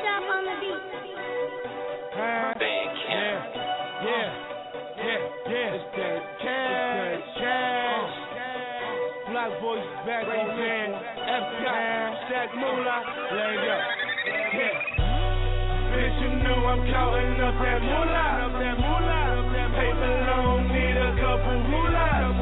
Shop on the beat. Yeah. It's that cash. Black boys back on hand. F-Time, Stack Moolah. Yeah. Bitch, you know I'm counting up that moolah. Paper long, need a couple rulers.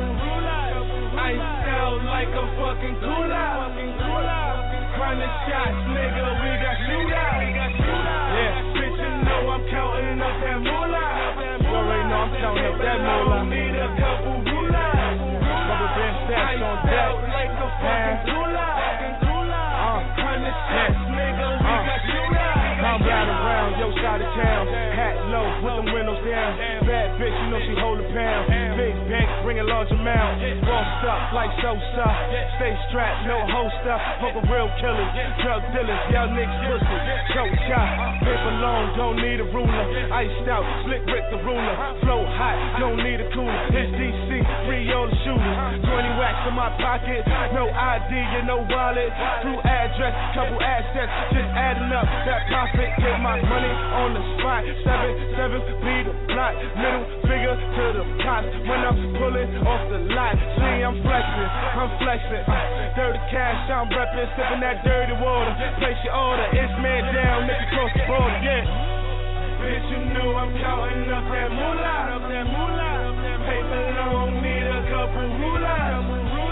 Iced out like a fucking cooler. Chronic shots, nigga, we got shootouts. Yeah, bitch, you know I'm counting up that moolah. You already know I'm counting up that moolah. Need a couple rulers. Rubber band stacks on deck. Like a fucking cooler. Chronic shots, nigga, we got shootouts. I'm riding around, yo, side of town. Hat low, with them windows down. Bad bitch, you know she hold a pound. Big bank, bring a large amount. Bossed up like Sosa. Stay strapped, no holster. Fuck a real killers, drug dealers, y'all niggas pussy. Choke chop, paper long, don't need a ruler. Iced out, slick Rick the ruler. Flow hot, don't need a cooler. It's DC, free all the shooters. 20 racks in my pocket, no ID and no wallet. Through address, couple assets, just adding up that profit. Get my money on the spot. 7 be the block. Middle figure to the cops when I'm pulling off the lot. See, I'm flexing. Dirty cash, I'm reppin', sipping that dirty water. Place your order, it's man down, nigga cross the border, yeah. Bitch, you know I'm counting up that moolah. Paper long, need a couple rulers.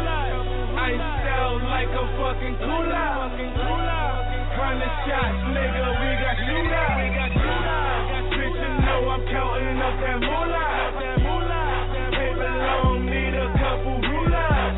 Iced out like a fucking cooler. Chronic shots, nigga, we got shootouts. Bitch, you know I'm counting up that moolah. Paper long, need a couple rulers.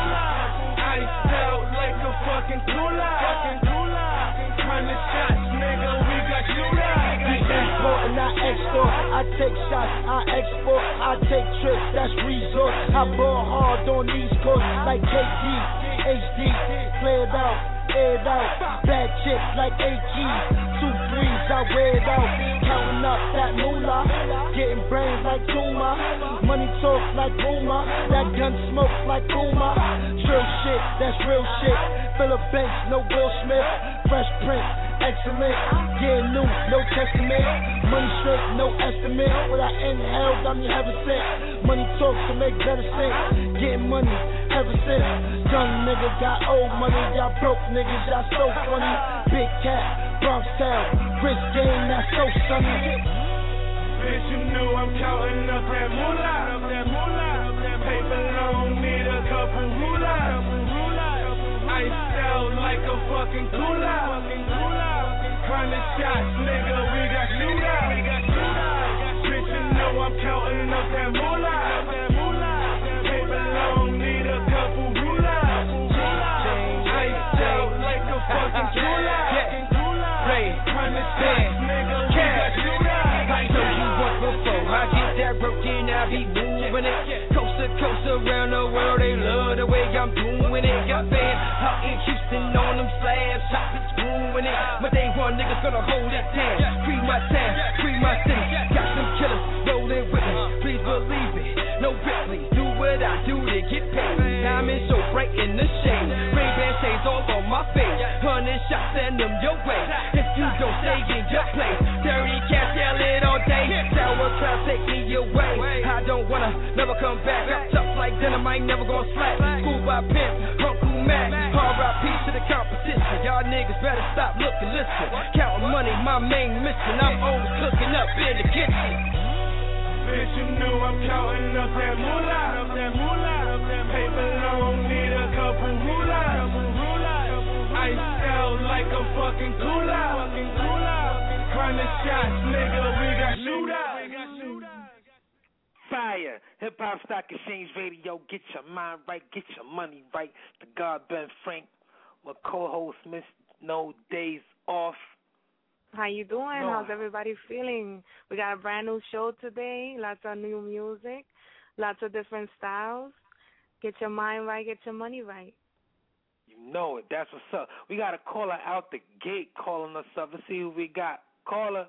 Iced out like a fucking cooler. Chronic shots, nigga, we got shootouts. We import and I export. I take shots, I export. I take trips, that's resort. I ball hard on these courts like KD, HD, play it out. Aired out, bad chicks like AG, 2 3s, I wear it out, counting up that moolah, getting brains like Tuma, money talk like Boomer, that gun smoke like Puma, trill shit, that's real shit, Philip Banks, no Will Smith, Fresh Prince, excellent, getting new, no testament, money straight, no estimate, what I inhaled, I'm your heaven sent, money talk to make better sense, getting money ever since, young nigga got old money, y'all broke niggas, y'all so funny, big cat, Bronx town, rich game, that's so sunny. Bitch, you know I'm counting up that moolah. Paper long, need a couple rulers. Iced out like a fucking cooler. Chronic shots, nigga, we got shootouts. Bitch, you know I'm counting up that moolah. Paper long, need a couple rulers. Iced out like a fucking cooler. Chronic shots, nigga, we got shootouts. I know you want before I get that broken, I be moving it. Coast to coast around the world, they love the way I'm doing it. Got fans out in Houston on them slabs, chopping, screwing it. But they want niggas gonna hold it down. Free my town, free my city. Got some killers rolling with me, please believe it. No Ripley, do what I do to get paid. Diamonds so bright in the shade. Ray-Ban shades all on my face. 100 shots, send them your way. If you don't stay in your place, dirty cash, yell it all day. Sour clouds take me away. I don't wanna never come back. I'm tough like dynamite, never gonna slack. School by pimp, Uncle Mac. R.I.P. to the competition. Y'all niggas better stop looking, listen. Counting money, my main mission. I'm always cooking up in the kitchen. Bitch, you know I'm counting up that moolah. Paper long, need a couple rulers. Iced out like a fucking cooler. Chronic shots, nigga, we got shootouts. Fire, Hip Hop Stock Exchange Radio. Get your mind right, get your money right. The God Ben Frank, my co-host Miss No Days Off. How you doing? How's everybody feeling? We got a brand new show today, lots of new music, lots of different styles. Get your mind right, get your money right. You know it. That's what's up. We got a caller out the gate calling us up. Let's see who we got. Caller.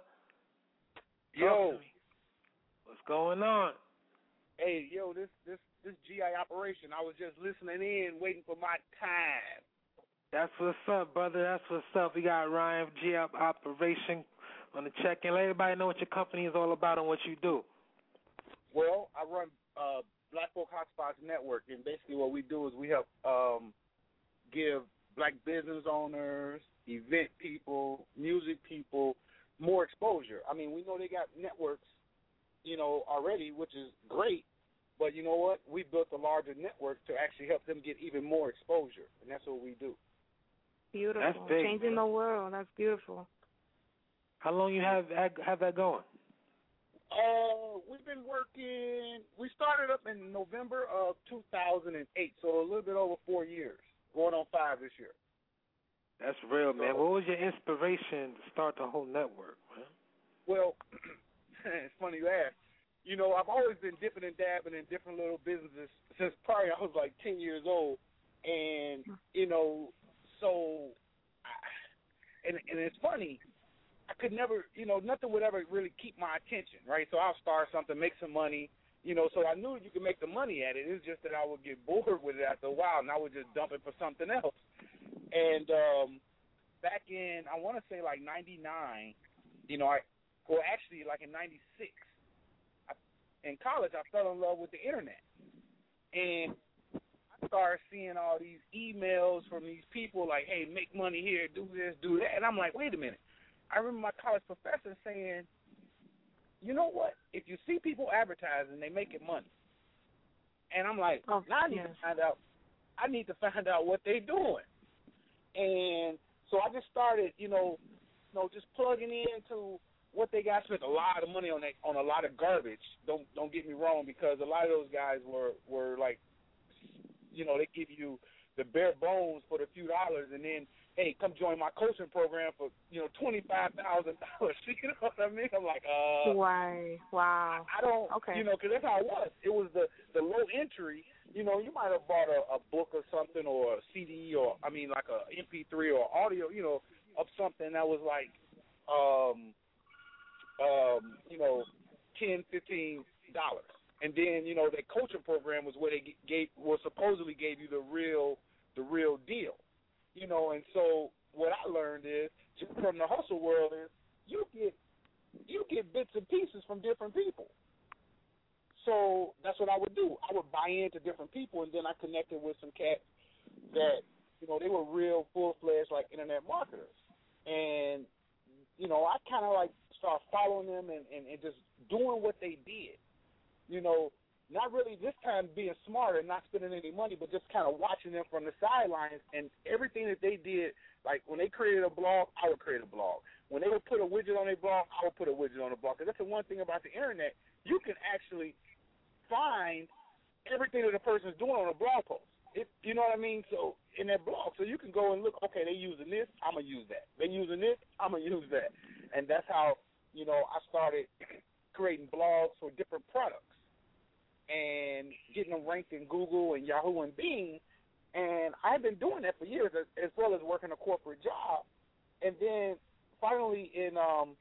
Yo. What's going on? Hey, this GI operation. I was just listening in, waiting for my time. That's what's up, brother. That's what's up. We got Ryan G up operation on the check-in. Let everybody know what your company is all about and what you do. Well, I run Black Folk Hotspots Network, and basically what we do is we help give black business owners, event people, music people more exposure. I mean, we know they got networks, already, which is great, but you know what? We built a larger network to actually help them get even more exposure, and that's what we do. Beautiful. That's big, Changing the world. That's beautiful. How long you have that going? We've been working. We started up in November of 2008, so a little bit over 4 years, going on 5 this year. That's real, man. What was your inspiration to start the whole network, man? Well, it's funny you ask. I've always been dipping and dabbing in different little businesses since probably I was like 10 years old, and and it's funny. I could never, nothing would ever really keep my attention, right? So I'll start something, make some money, so I knew you could make the money at it. It's just that I would get bored with it after a while, and I would just dump it for something else. And back in, I want to say like 99, actually like in 96, in college, I fell in love with the Internet. And I started seeing all these emails from these people like, hey, make money here, do this, do that. And I'm like, wait a minute. I remember my college professor saying, you know what? If you see people advertising, they making money. And I'm like, now I need to find out. I need to find out what they're doing. And so I just started, just plugging into what they got. Spent a lot of money on a lot of garbage. Don't get me wrong, because a lot of those guys were like, they give you the bare bones for the few dollars, and then, hey, come join my coaching program for, $25,000. You know what I mean? I'm like, Why? Wow. I don't, okay. Because that's how it was. It was the low entry. You might have bought a book or something, or a CD, or, like a MP3 or audio, of something that was like, $10, $15. And then, their coaching program was where they supposedly gave you the real deal. And so what I learned is, from the hustle world, is you get bits and pieces from different people. So that's what I would do. I would buy into different people, and then I connected with some cats that, they were real full-fledged, like, internet marketers. And, I kind of, like, started following them and just doing what they did. Not really this time being smart and not spending any money, but just kind of watching them from the sidelines, and everything that they did. Like, when they created a blog, I would create a blog. When they would put a widget on their blog, I would put a widget on the blog. Because that's the one thing about the internet. You can actually find everything that a person's doing on a blog post. You know what I mean? So in that blog, so you can go and look, okay, they using this, I'm going to use that. They using this, I'm going to use that. And that's how, I started creating blogs for different products and getting them ranked in Google and Yahoo and Bing. And I've been doing that for years, as well as working a corporate job. And then finally and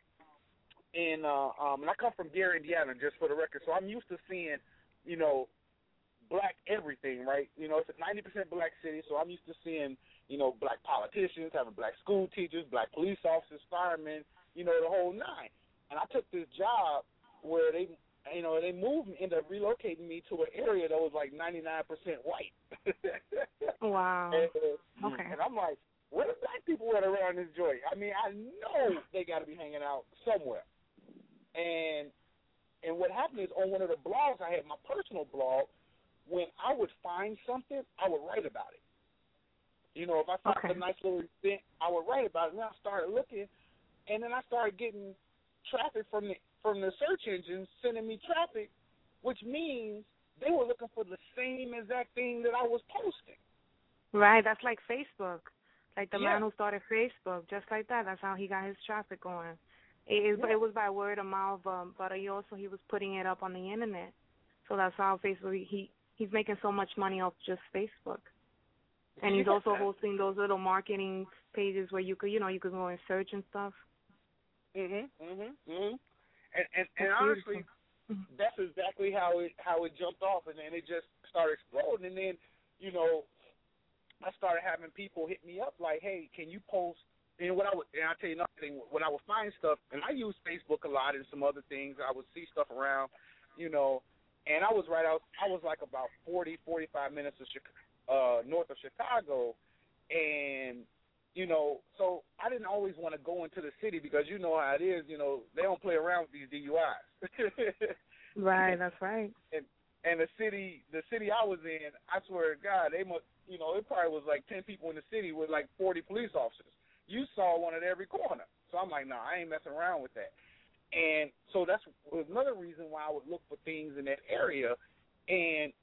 I come from Gary, Indiana, just for the record, so I'm used to seeing, black everything, right? It's a 90% black city, so I'm used to seeing, black politicians, having black school teachers, black police officers, firemen, the whole nine. And I took this job where they ended up relocating me to an area that was like 99% white. Wow. And I'm like, where the black people at around this joint? I know they got to be hanging out somewhere. And what happened is, on one of the blogs I had, my personal blog, when I would find something, I would write about it. If I found a nice little event, I would write about it. And then I started looking, and then I started getting traffic from the search engines sending me traffic, which means they were looking for the same exact thing that I was posting. Right, that's like Facebook. Like the man who started Facebook, just like that. That's how he got his traffic going. It was by word of mouth, but he was putting it up on the internet. So that's how Facebook, he's making so much money off just Facebook. And he's also hosting those little marketing pages where you could go and search and stuff. And honestly, that's exactly how it jumped off, and then it just started exploding. And then, I started having people hit me up like, hey, can you post? And I'll tell you another thing, when I would find stuff, and I use Facebook a lot and some other things, I would see stuff around, and I was like about 40, 45 minutes north of Chicago, and, so I didn't always want to go into the city because you know how it is, they don't play around with these DUIs. Right, that's right. And the city I was in, I swear to God, they must, it probably was like 10 people in the city with like 40 police officers. You saw one at every corner. So I'm like, I ain't messing around with that. And so that's another reason why I would look for things in that area. And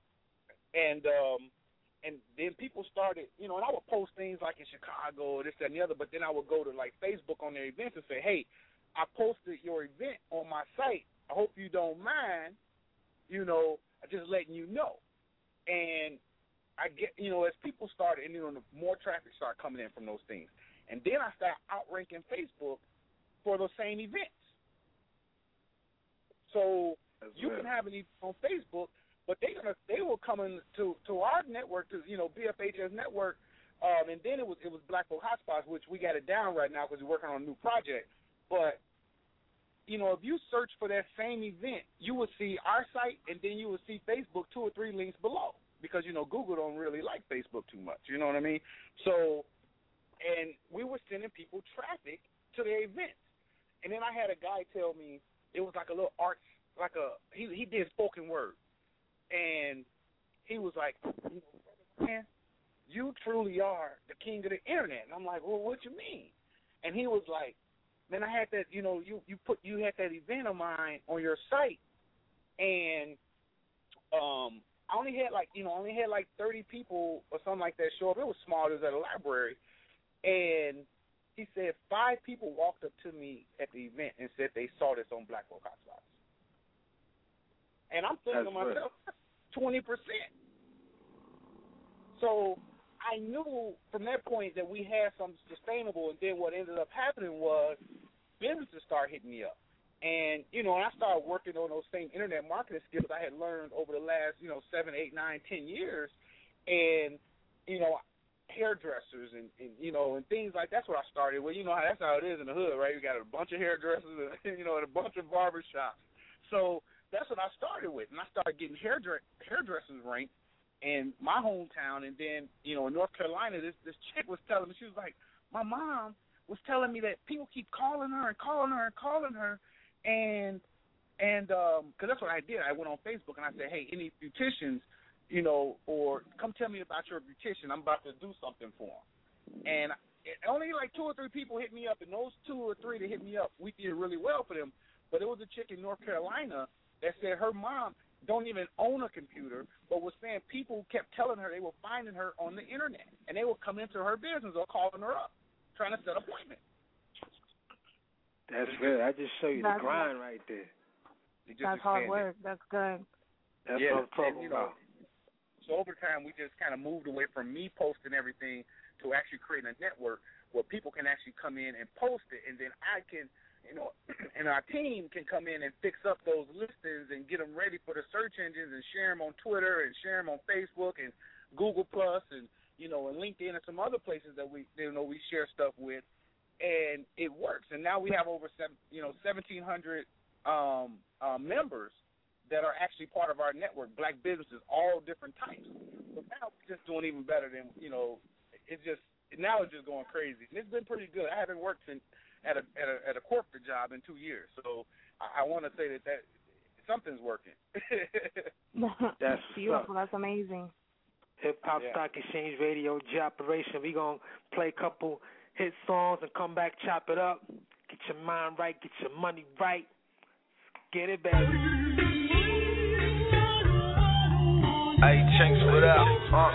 then people started, and I would post things like in Chicago or this, that, and the other, but then I would go to like Facebook on their events and say, hey, I posted your event on my site. I hope you don't mind, just letting you know. And I get, as people started, and the more traffic started coming in from those things. And then I started outranking Facebook for those same events. So you can have an event on Facebook, but they will come in to our network, to BFHS network, and then it was Black Folk Hotspots, which we got it down right now because we're working on a new project. But if you search for that same event, you will see our site, and then you will see Facebook 2 or 3 links below because Google don't really like Facebook too much. You know what I mean? So. And we were sending people traffic to their events. And then I had a guy tell me it was like a little arts, he did spoken word. And he was like, man, you truly are the king of the internet. And I'm like, well, what you mean? And he was like, man, I had that, you had that event of mine on your site. And I only had like 30 people or something like that show up. It was small. It was at a library. And he said 5 people walked up to me at the event and said they saw this on Black Folk Hotspots. And I'm thinking to myself, 20%. So I knew from that point that we had something sustainable, and then what ended up happening was businesses started hitting me up. And, and I started working on those same internet marketing skills I had learned over the last, 7, 8, 9, 10 years. And, hairdressers and things like that's what I started with. That's how it is in the hood, right? You got a bunch of hairdressers and, and a bunch of barbershops. So that's what I started with. And I started getting hairdressers ranked in my hometown. And then, in North Carolina, this chick was telling me, she was like, my mom was telling me that people keep calling her and calling her and calling her. And because that's what I did. I went on Facebook and I said, hey, any beauticians, or come tell me about your beautician. I'm about to do something for them. And only like 2 or 3 people hit me up, and those 2 or 3 that hit me up, we did really well for them. But it was a chick in North Carolina that said her mom don't even own a computer, but was saying people kept telling her they were finding her on the internet, and they would come into her business or calling her up, trying to set an appointment. That's good. I just show you the grind right there. That's hard work. That's good. That's what I'm talking about. So over time, we just kind of moved away from me posting everything to actually creating a network where people can actually come in and post it, and then I can, and our team can come in and fix up those listings and get them ready for the search engines and share them on Twitter and share them on Facebook and Google Plus and, and LinkedIn and some other places that we share stuff with, and it works. And now we have over 1,700 members that are actually part of our network, black businesses, all different types. But now we're just doing even better than, it's just going crazy. And it's been pretty good. I haven't worked at a corporate job in 2 years, so I want to say that something's working. That's beautiful. That's amazing. Hip Hop Stock Exchange Radio, G-Operation. We're going to play a couple hit songs and come back, chop it up. Get your mind right, get your money right. Get it, baby. Hey, Chinks, what up?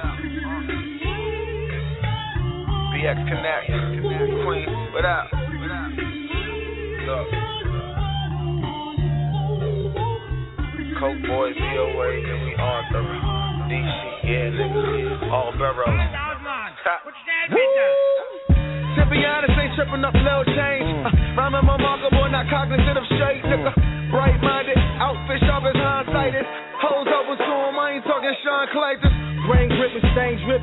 BX Connect, Queen, what up? Look. Coke Boys, VOA, and we on the DC, yeah, nigga. All boroughs. To be honest, ain't tripping up little change. Rhyming my marker, boy, not cognizant of straight, nigga. Bright-minded, outfit sharp as hindsighted. Hoes open to him, I ain't talking Sean Clayton. Brain gripping, stain dripping, nigga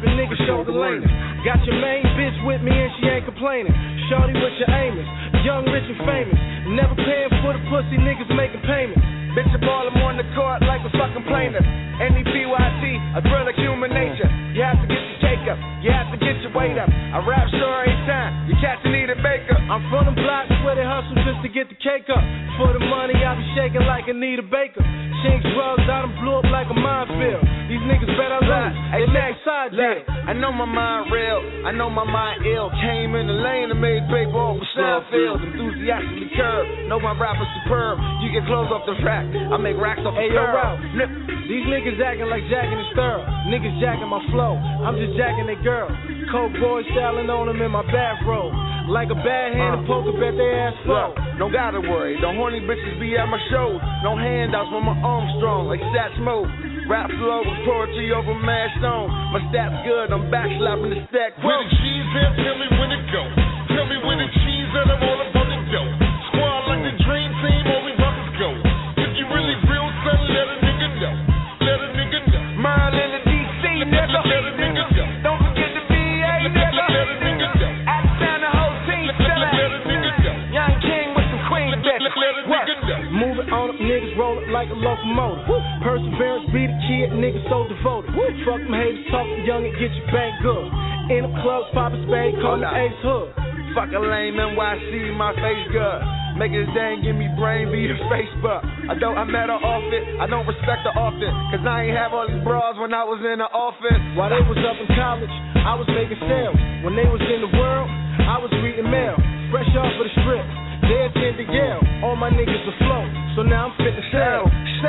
shoulder leaning. Got your main bitch with me and she ain't complaining. Shorty with your Amos, young, rich and famous. Never paying for the pussy, niggas making payments. Bitch, I ball him on the court like a fucking plaintiff. NEPYT, a thrill of human nature. You have to get your cake up, you have to get your weight up. I rap story time, you catch Anita Baker. I'm from the blocks where they hustle just to get the cake up. For the money, I be shaking like Anita Baker. Chinks drugs, I done blew up like a minefield. These niggas better lose, they make side deal. I know my mind real, I know my mind ill. Came in the lane and made paper off with Seinfeld. Enthusiastically curved, know my rapper's superb. You get clothes off the rack, I make racks off the curb. These niggas acting like jacking is thorough. Niggas jacking my flow, I'm just jacking they girl. Coke boys styling on them in my bathrobe. Like a bad hand poker, bet they ass full. Don't gotta worry, the horny bitches be at my shows. No handouts when my arms strong, like Sat Smoke. Rap flow with poetry over mad stone. My stats good, I'm back slapping the stack. Where the cheese at, tell me when it go. Tell me when the cheese at, I'm all about the dough. Squad like the dream team, all we rockers go. If you really real, son, let a nigga know. Let a nigga know. Maryland and DC, nigga. Let a nigga know. Don't forget the VA, nigga. Let a nigga know. At Santa, the whole team, Let a nigga know. Young King with some queen bitches. Let a nigga know. Moving on up, niggas roll it like a locomotive. Perseverance be the kid, niggas so devoted. Fuck them haters, talk to young and get your bank good. In the clubs, pop a spade, call me Ace Hood. Fuck a lame NYC, my face good. Make his dang give me brain via Facebook. I met her off it, I don't respect her often. Cause I ain't have all these bras when I was in the office. While they was up in college, I was making sales. When they was in the world, I was reading mail. Fresh off of the strip, they attended Yale. All my niggas afloat, so now I'm fit to sell.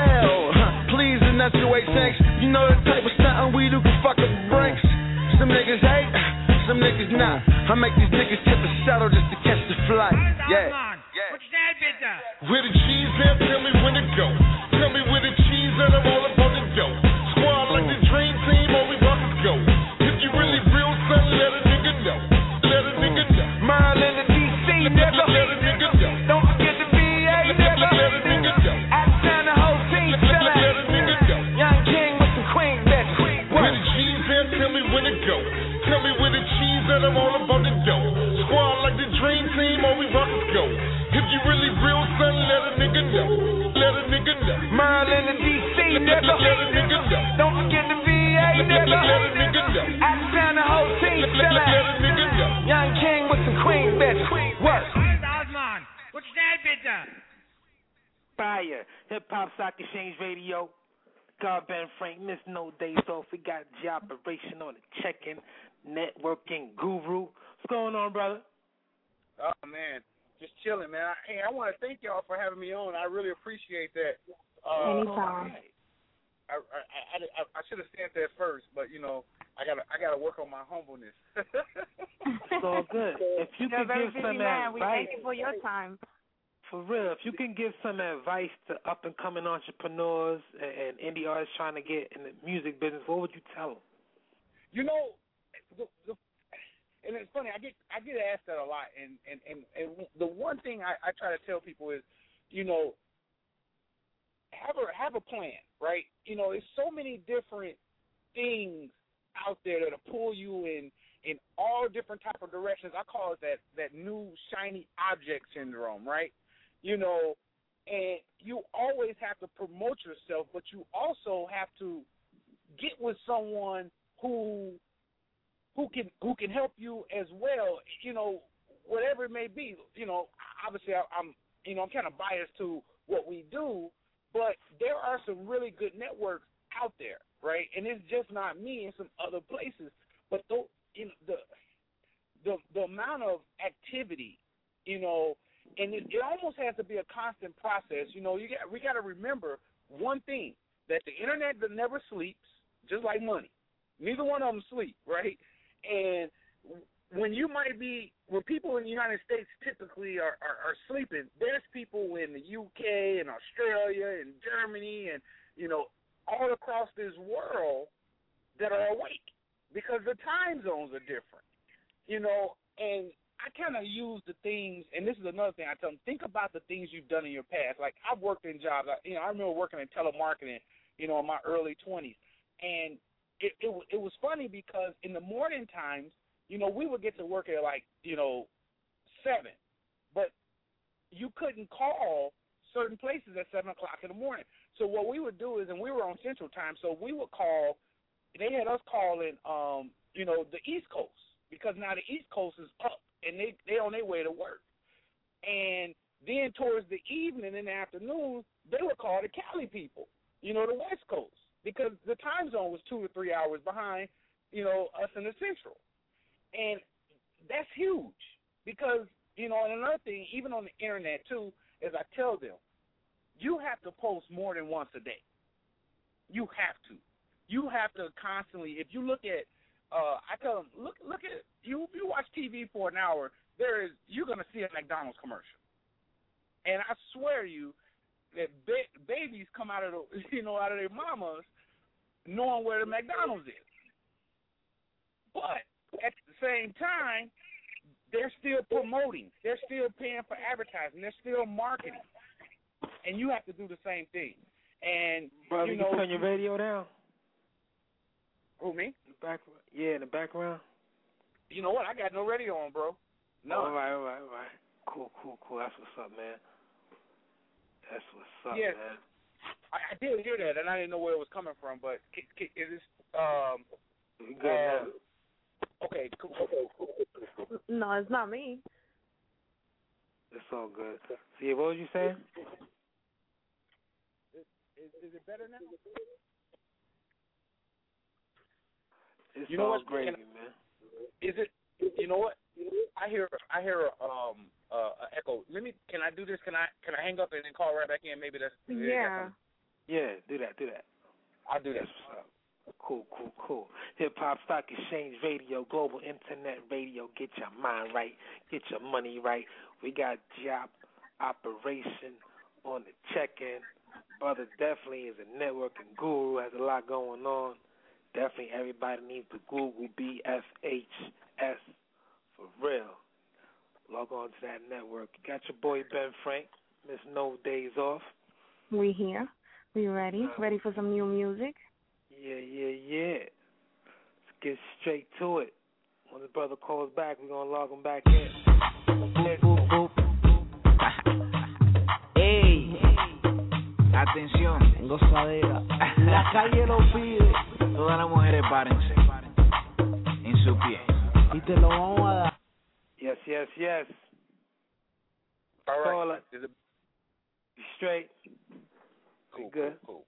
Please enunciate thanks. You know the type of stuntin' we do can fuck up the brinks. Some niggas hate, some niggas not. I make these niggas tip the shuttle just to catch the flight. Yeah. Where the cheese at, tell me when it go. Tell me where the cheese at, I'm all about the dough. Squad like the dream team, all we rockers go. If you really real, son, let a nigga know. Let a nigga know. Maryland and DC, nigga. Let a nigga know. Don't forget the VA, nigga. Let a nigga know. At Santa, the whole team, Let a nigga know. Young King with some queen bitches. Where the cheese at, tell me when it go. Tell me where the cheese at, I'm all about the dough. Squad like the dream team, all we rockers go. If you really real, son, let a nigga know. Let a nigga know. Maryland and DC, nigga. Let a nigga know. Don't forget the VA, nigga. Let a nigga know. At Santa, the whole team, Let a nigga know. Young King with some queen bitches. What? Fire. Hip Hop Stock Exchange Radio. God Ben Frank, miss no days off. We got the operation on the check-in, networking guru. What's going on, brother? Oh, man. Just chilling, man. I want to thank y'all for having me on. I really appreciate that. Anytime. I should have said that first, but you know, I gotta work on my humbleness. It's all good. If you You're could very give busy some man. We advice, thank you for your time. for real, if you can give some advice to up and coming entrepreneurs and indie artists trying to get in the music business, what would you tell them? You know, and it's funny. I get asked that a lot, and the one thing I try to tell people is, you know, have a plan, right? You know, there's so many different things out there that'll pull you in all different type of directions. I call it that new shiny object syndrome, right? You know, and you always have to promote yourself, but you also have to get with someone who can help you as well, you know, whatever it may be. You know, obviously I'm kind of biased to what we do, but there are some really good networks out there, right? And it's just not me in some other places, but the amount of activity, you know, and it almost has to be a constant process. You know, we got to remember one thing, that the internet never sleeps, just like money. Neither one of them sleep, right? And when people in the United States typically are sleeping, there's people in the UK and Australia and Germany and, you know, all across this world that are awake because the time zones are different, you know. And I kind of use the things, and this is another thing I tell them, think about the things you've done in your past. Like, I've worked in jobs. I remember working in telemarketing, you know, in my early 20s. And it was funny because in the morning times, you know, we would get to work at like, you know, 7, but you couldn't call certain places at 7 o'clock in the morning. So what we would do is, and we were on Central Time, so we would call. They had us calling, you know, the East Coast, because now the East Coast is up and they on their way to work. And then towards the evening and the afternoon, they would call the Cali people, you know, the West Coast, because the time zone was 2 to 3 hours behind, you know, us in the Central. And that's huge because, you know, and another thing, even on the internet too, is I tell them, you have to post more than once a day. You have to. You have to constantly, if you look at, I tell them, look at, you watch TV for an hour, you're going to see a McDonald's commercial. And I swear to you that babies come out of out of their mamas knowing where the McDonald's is. But at the same time, they're still promoting. They're still paying for advertising. They're still marketing. And you have to do the same thing. And, brother, you turn your radio down. Who, me? In the background. You know what? I got no radio on, bro. No. All right. Cool. That's what's up, man. That's what's up, yeah, man. I did hear that, and I didn't know where it was coming from, but is this, we good now. Okay, cool. No, it's not me. It's all good. So, yeah, what was you saying? Is it better now? It's you know all what, gravy, man. Is it? You know what? I hear echo. Can I do this? Can I hang up and then call right back in? Maybe that's yeah. Yeah, do that. I'll do that. That's what's up. Cool. Hip Hop Stock Exchange Radio, global internet radio. Get your mind right, get your money right. We got job operation on the check-in. Brother definitely is a networking guru, has a lot going on. Definitely everybody needs to Google BFHS for real. Log on to that network. You got your boy Ben Frank, Miss No Days Off. We here. We ready? Ready for some new music? Yeah. Let's get straight to it. When the brother calls back, we're going to log him back in. Boop. Ey, atención, gozadera. La calle lo pide. Todas las mujeres párense en su pie. Y te lo vamos a dar. Yes. All right. Be straight. Cool. Good. Cool.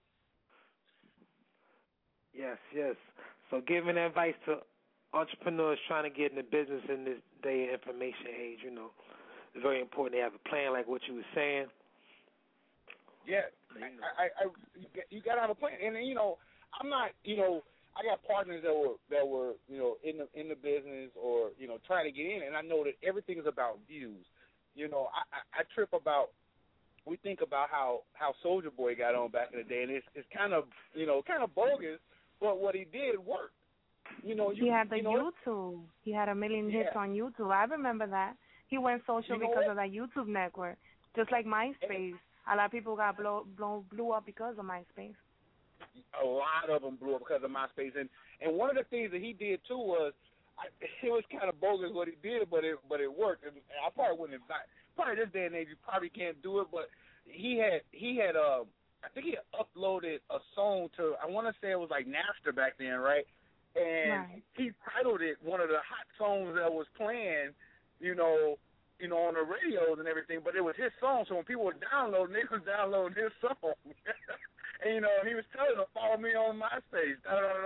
Yes. So giving advice to entrepreneurs trying to get in the business in this day of information age, you know, it's very important to have a plan like what you were saying. Yeah, you got to have a plan. And, you know, I'm not, you know, I got partners that were, you know, in the business or, you know, trying to get in, and I know that everything is about views. You know, I trip about, we think about how Soulja Boy got on back in the day, and it's kind of, you know, kind of bogus, but what he did worked. You know, he had YouTube. He had 1 million hits on YouTube. I remember that. He went social because of that YouTube network, just like MySpace. A lot of people got blew up because of MySpace. A lot of them blew up because of MySpace, and one of the things that he did too was, it was kind of bogus what he did, but it worked. And I probably wouldn't have. Probably this day and age you probably can't do it, but he had I think he uploaded a song to, I want to say it was like Napster back then, right? And he titled it one of the hot songs that was playing, you know, on the radios and everything, but it was his song, so when people were downloading, they was downloading his song. And, you know, he was telling them, follow me on MySpace,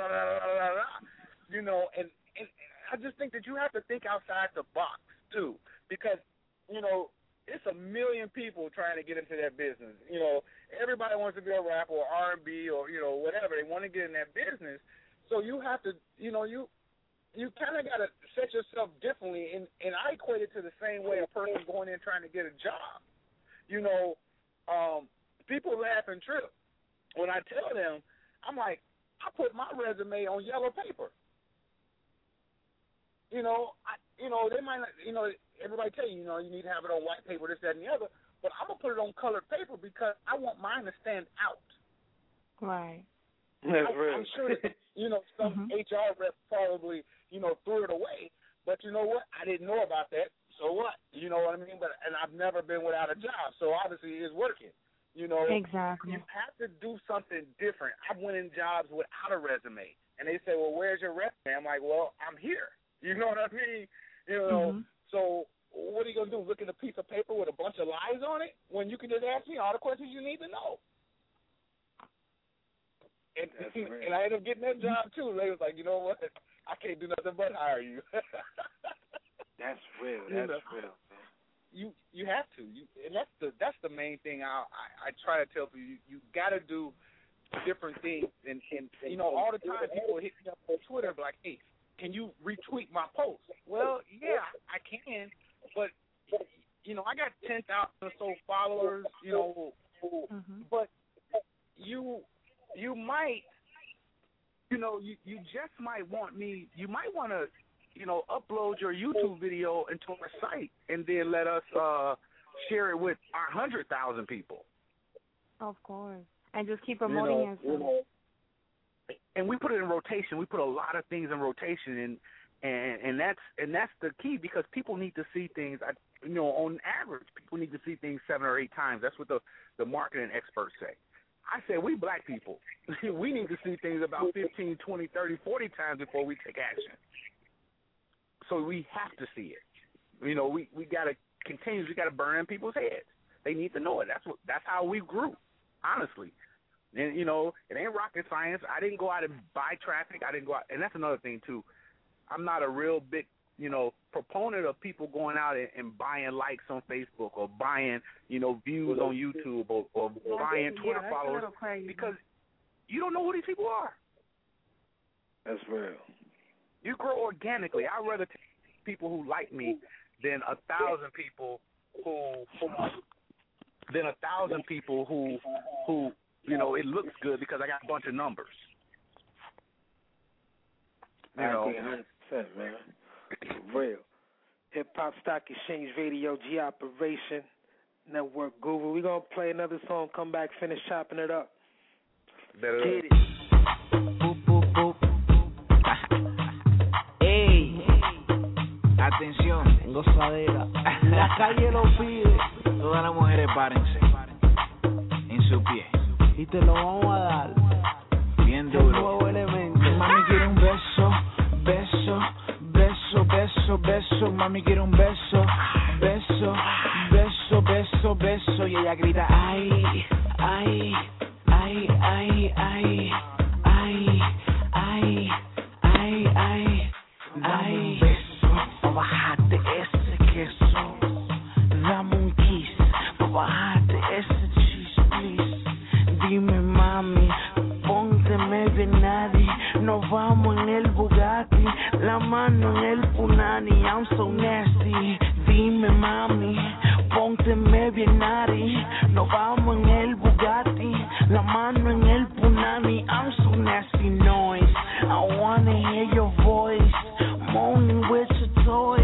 you know, and I just think that you have to think outside the box, too, because, you know, it's 1 million people trying to get into that business. You know, everybody wants to be a rapper or R&B or, you know, whatever. They want to get in that business. So you have to, you know, you kind of got to set yourself differently, and I equate it to the same way a person going in trying to get a job. You know, people laugh and trip. When I tell them, I'm like, I put my resume on yellow paper. You know, they might not, you know, everybody tell you, you know, you need to have it on white paper, this, that, and the other, but I'm going to put it on colored paper because I want mine to stand out. Right. I'm sure that, some HR rep probably, threw it away. But you know what? I didn't know about that. So what? You know what I mean? And I've never been without a job, so obviously it's working. Exactly. You have to do something different. I've went in jobs without a resume, and they say, "Well, where's your resume?" I'm like, "Well, I'm here." You know what I mean? So what are you gonna do? Look at a piece of paper with a bunch of lies on it when you can just ask me all the questions you need to know? And I ended up getting that job too. They was like, "You know what? I can't do nothing but hire you." That's real. That's real. You have to. And that's the main thing I try to tell people. You got to do different things. And all the time people hit me up on Twitter like, "Hey, can you retweet my post?" Well, yeah, I can, but I got 10,000 or so followers. But you might, you just might want me. You might want to. Upload your YouTube video into our site and then let us share it with our 100,000 people. Of course. And just keep promoting yourself. And we put it in rotation. We put a lot of things in rotation, and that's the key, because people need to see things. On average, people need to see things 7 or 8 times. That's what the marketing experts say. I say we black people, we need to see things about 15, 20, 30, 40 times before we take action. So we have to see it. We got to continuously got to burn in people's heads. They need to know it. That's how we grew, honestly. And it ain't rocket science. I didn't go out and buy traffic. I didn't go out, and that's another thing too. I'm not a real big proponent of people going out and buying likes on Facebook or buying views on YouTube or buying Twitter followers, because you don't know who these people are. That's real. You grow organically. I'd rather take people who like me than 1,000 people who it looks good because I got a bunch of numbers. I agree 100%, man. For real. Hip Hop Stock Exchange Radio, G Operation Network Guru. We're gonna play another song, come back, finish chopping it up. Better get it. Boop, boop, boop. Atención, gozadera. La calle lo pide. Todas las mujeres párense en su pie. Y te lo vamos a dar bien duro. Nuevo elemento. Mami quiere un beso, beso, beso, beso, beso. Mami quiere un beso, beso, beso, beso, beso. Y ella grita ay, ay, ay, ay, ay, ay, ay, ay, ay, ay. Bájate ese queso, dame un kiss, bájate ese cheese, please. Dime mami, pónteme bien nadie, nos vamos en el Bugatti, la mano en el Punani, I'm so nasty. Dime mami, pónteme bien nadie, nos vamos en el Bugatti, la mano en el Punani, I'm so nasty noise. I wanna hear your voice, moaning with your toy.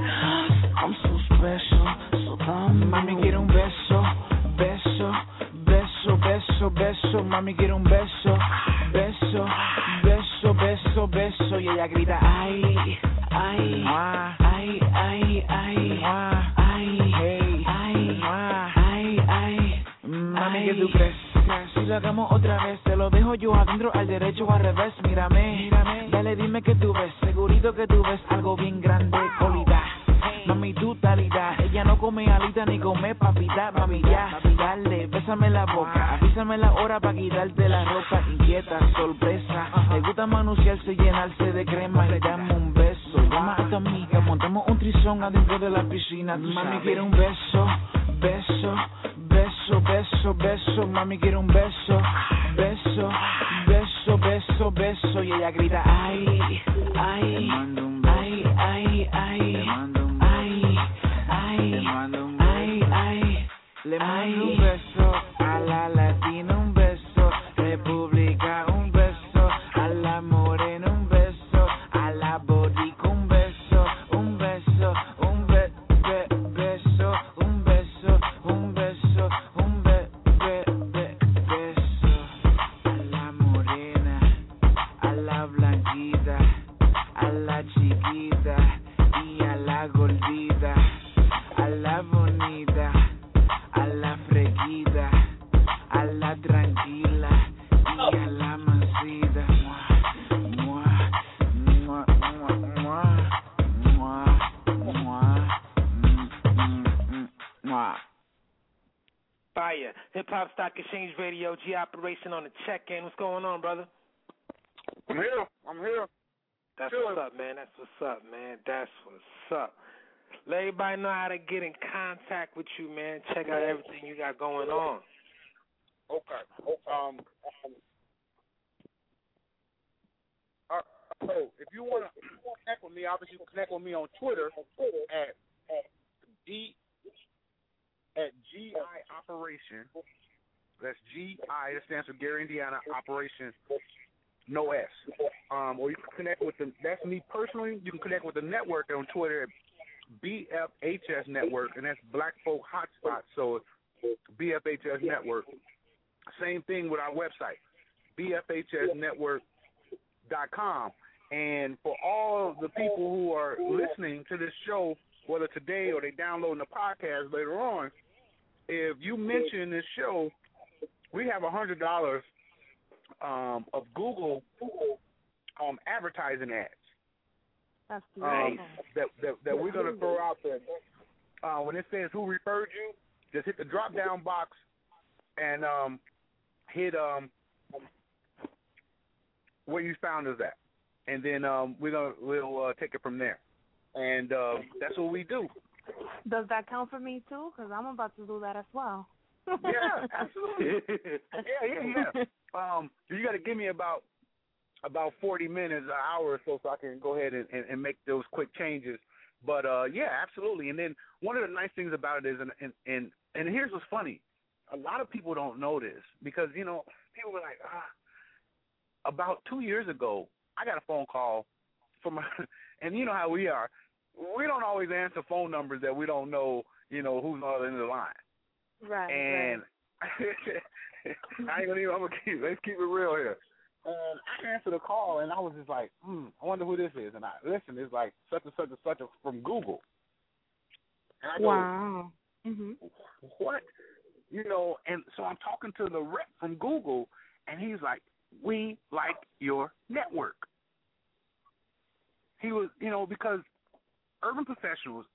I'm so special, so dame. Mami quiere un beso, beso, beso, beso, beso. Mami quiere un beso, beso, beso, beso, beso. Y ella grita ay, ay, ay, ay, ay, ay, hey, ay, ay, ay. Mami, ¿qué tú crees? Si lo hagamos otra vez, te lo dejo yo adentro, al derecho o al revés. Mírame, dale, dime que tú ves. Segurito que tú ves algo bien grande, calidad. Mami, tu talidad. Ella no come alita ni come papita. Mami, ya, dale, bésame la boca. Avísame la hora para quitarte la ropa. Inquieta, sorpresa. Le gusta manusearse y llenarse de crema. Y dame un beso. Llama a tu amiga, montamos un trizón adentro de la piscina. Mami quiere un beso, beso, beso, beso, beso. Mami quiere un beso, beso, beso, beso, beso. Y ella grita ay, ay, ay, ay, ay, ay, ay, ay, ay. Le mando un beso a la latina, un beso, República, un beso, a la morena, un beso, a la boricua, un beso, un beso, un beso, un beso, un beso, un beso, a la morena. mamita, a la freguida, a la tranquila y a la mansita. Fire. Hip Hop Stock Exchange Radio, G Operation on the check-in. What's going on, brother? I'm here. That's what's up, man. That's what's up. Let everybody know how to get in contact with you, man. Check out everything you got going on. Okay. So if you want to connect with me, obviously you can connect with me on Twitter at GI Operation. That's GI. That stands for Gary, Indiana Operation. No S. Or you can connect with that's me personally. You can connect with the network on Twitter at BFHS Network, and that's Black Folk Hotspot. So BFHS Network. Same thing with our website, BFHSnetwork.com. And for all the people who are listening to this show, whether today or they downloading the podcast later on, if you mention this show, we have $100 of Google advertising ads. That's nice. That we're going to throw out there. When it says who referred you, just hit the drop-down box and hit where you found us at. And then we'll take it from there. And that's what we do. Does that count for me, too? Because I'm about to do that as well. Yeah, absolutely. Yeah. You got to give me about 40 minutes, an hour or so I can go ahead and make those quick changes. But, yeah, absolutely. And then one of the nice things about it is, and here's what's funny. A lot of people don't know this because, people were like, about 2 years ago, I got a phone call from, and you know how we are. We don't always answer phone numbers that we don't know, who's on the other end of the line. Right. And I ain't gonna let's keep it real here. And I answered the call, and I was just like, I wonder who this is. And I listen, it's like such and such from Google. And I go, wow. What? And so I'm talking to the rep from Google, and he's like, we like your network. He was, because urban professionals,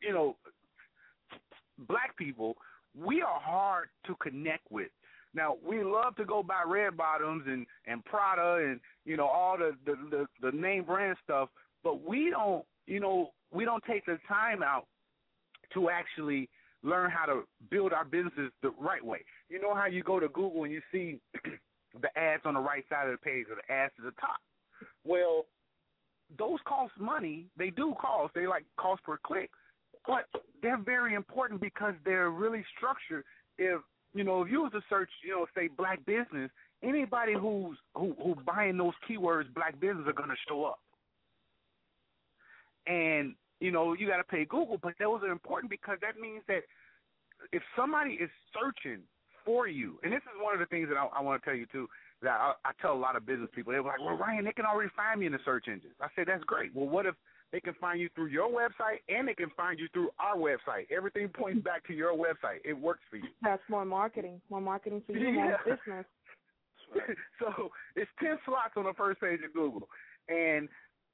black people, we are hard to connect with. Now, we love to go buy Red Bottoms and Prada and, all the name brand stuff, but we don't take the time out to actually learn how to build our businesses the right way. You know how you go to Google and you see the ads on the right side of the page or the ads at the top? Well, those cost money. They do cost. They cost per click. But they're very important because they're really structured. If you was to search, say black business, anybody who buying those keywords black business are going to show up. And you got to pay Google, but those are important because that means that if somebody is searching for you, and this is one of the things that I want to tell you too, that I tell a lot of business people, they're like, well, Ryan, they can already find me in the search engines. I say, that's great. Well, what if they can find you through your website and they can find you through our website? Everything points back to your website. It works for you. That's more marketing. More marketing for you, more business. So it's 10 slots on the first page of Google. And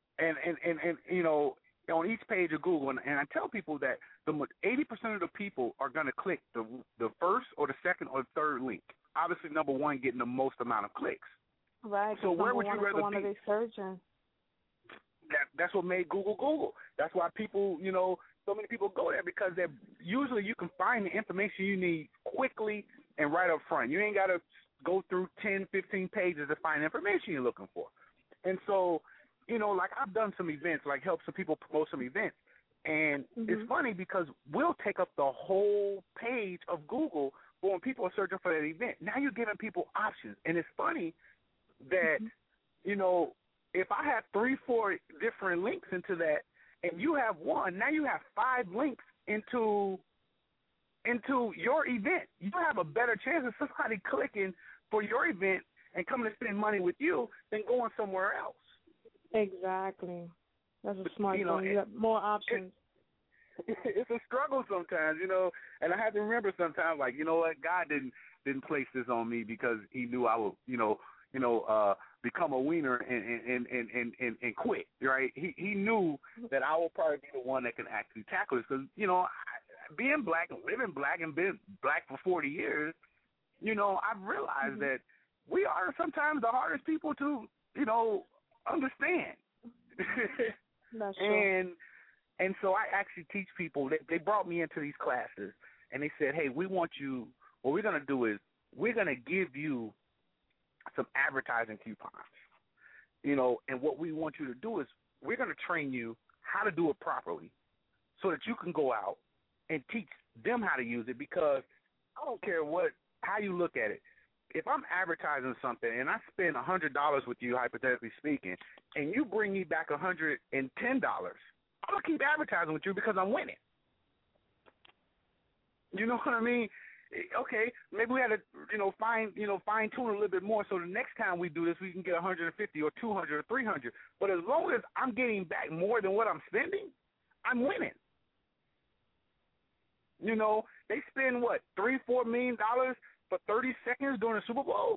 on each page of Google, and I tell people that 80% of the people are going to click the first or the second or the third link. Obviously, number one getting the most amount of clicks. Right. So where would you rather be? They searching. That's what made Google. That's why people, so many people go there because usually you can find the information you need quickly and right up front. You ain't got to go through 10, 15 pages to find the information you're looking for. And so, I've done some events, help some people promote some events. And it's funny because we'll take up the whole page of Google when people are searching for that event. Now you're giving people options. And it's funny that, if I have 3-4 different links into that and you have one, now you have 5 links into your event. You have a better chance of somebody clicking for your event and coming to spend money with you than going somewhere else. Exactly. That's a smart thing. You have more options. it's a struggle sometimes, you know. And I have to remember sometimes, like, you know what, God didn't place this on me because He knew I would, become a wiener and quit, right? He knew that I would probably be the one that can actually tackle this because, you know, being black, living black, and being black for 40 years, you know, I've realized that we are sometimes the hardest people to, you know, understand. That's true. And so I actually teach people. They brought me into these classes, and they said, hey, we want you, what we're going to do is we're going to give you some advertising coupons, you know, and what we want you to do is we're going to train you how to do it properly so that you can go out and teach them how to use it, because I don't care how you look at it. If I'm advertising something and I spend $100 with you, hypothetically speaking, and you bring me back $110, I'm going to keep advertising with you because I'm winning. You know what I mean? Okay, maybe we had to, fine tune a little bit more so the next time we do this we can get 150 or 200 or 300. But as long as I'm getting back more than what I'm spending, I'm winning. You know, they spend what, $3-4 million for 30 seconds during the Super Bowl.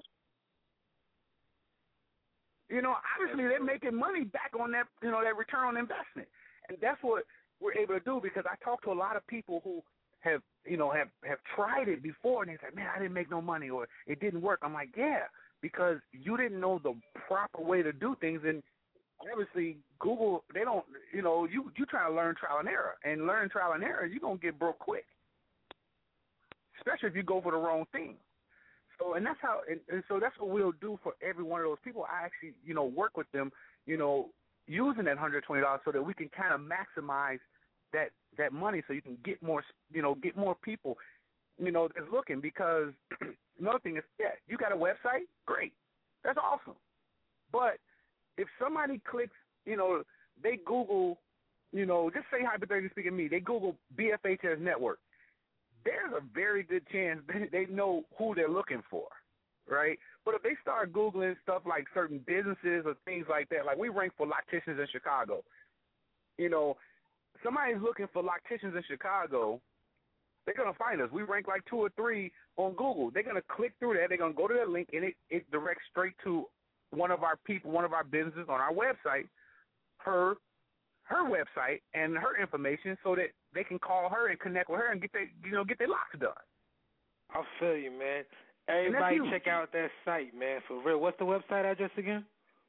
You know, obviously they're making money back on that, you know, that return on investment, and that's what we're able to do. Because I talk to a lot of people who have tried it before, and they say, man, I didn't make no money, or it didn't work. I'm like, yeah, because you didn't know the proper way to do things. And obviously Google, they don't, you know, you try to learn trial and error, and learn trial and error, you're going to get broke quick, especially if you go for the wrong thing. So, and that's how, and so that's what we'll do for every one of those people. I actually, you know, work with them, you know, using that $120 so that we can kind of maximize that money, so you can get more, you know, get more people, you know, that's looking. Because another thing is, yeah, you got a website, great, that's awesome. But if somebody clicks, you know, they Google, you know, just say hypothetically speaking, they Google BFHS Network, there's a very good chance they know who they're looking for, right? But if they start Googling stuff like certain businesses or things like that, like we rank for locticians in Chicago, you know, somebody's looking for locticians in Chicago, they're going to find us. We rank like 2 or 3 on Google. They're going to click through that. They're going to go to that link, and it directs straight to one of our people, one of our businesses on our website, her website and her information, so that they can call her and connect with her and get their locks done. I feel you, man. Everybody check out that site, man, for real. What's the website address again?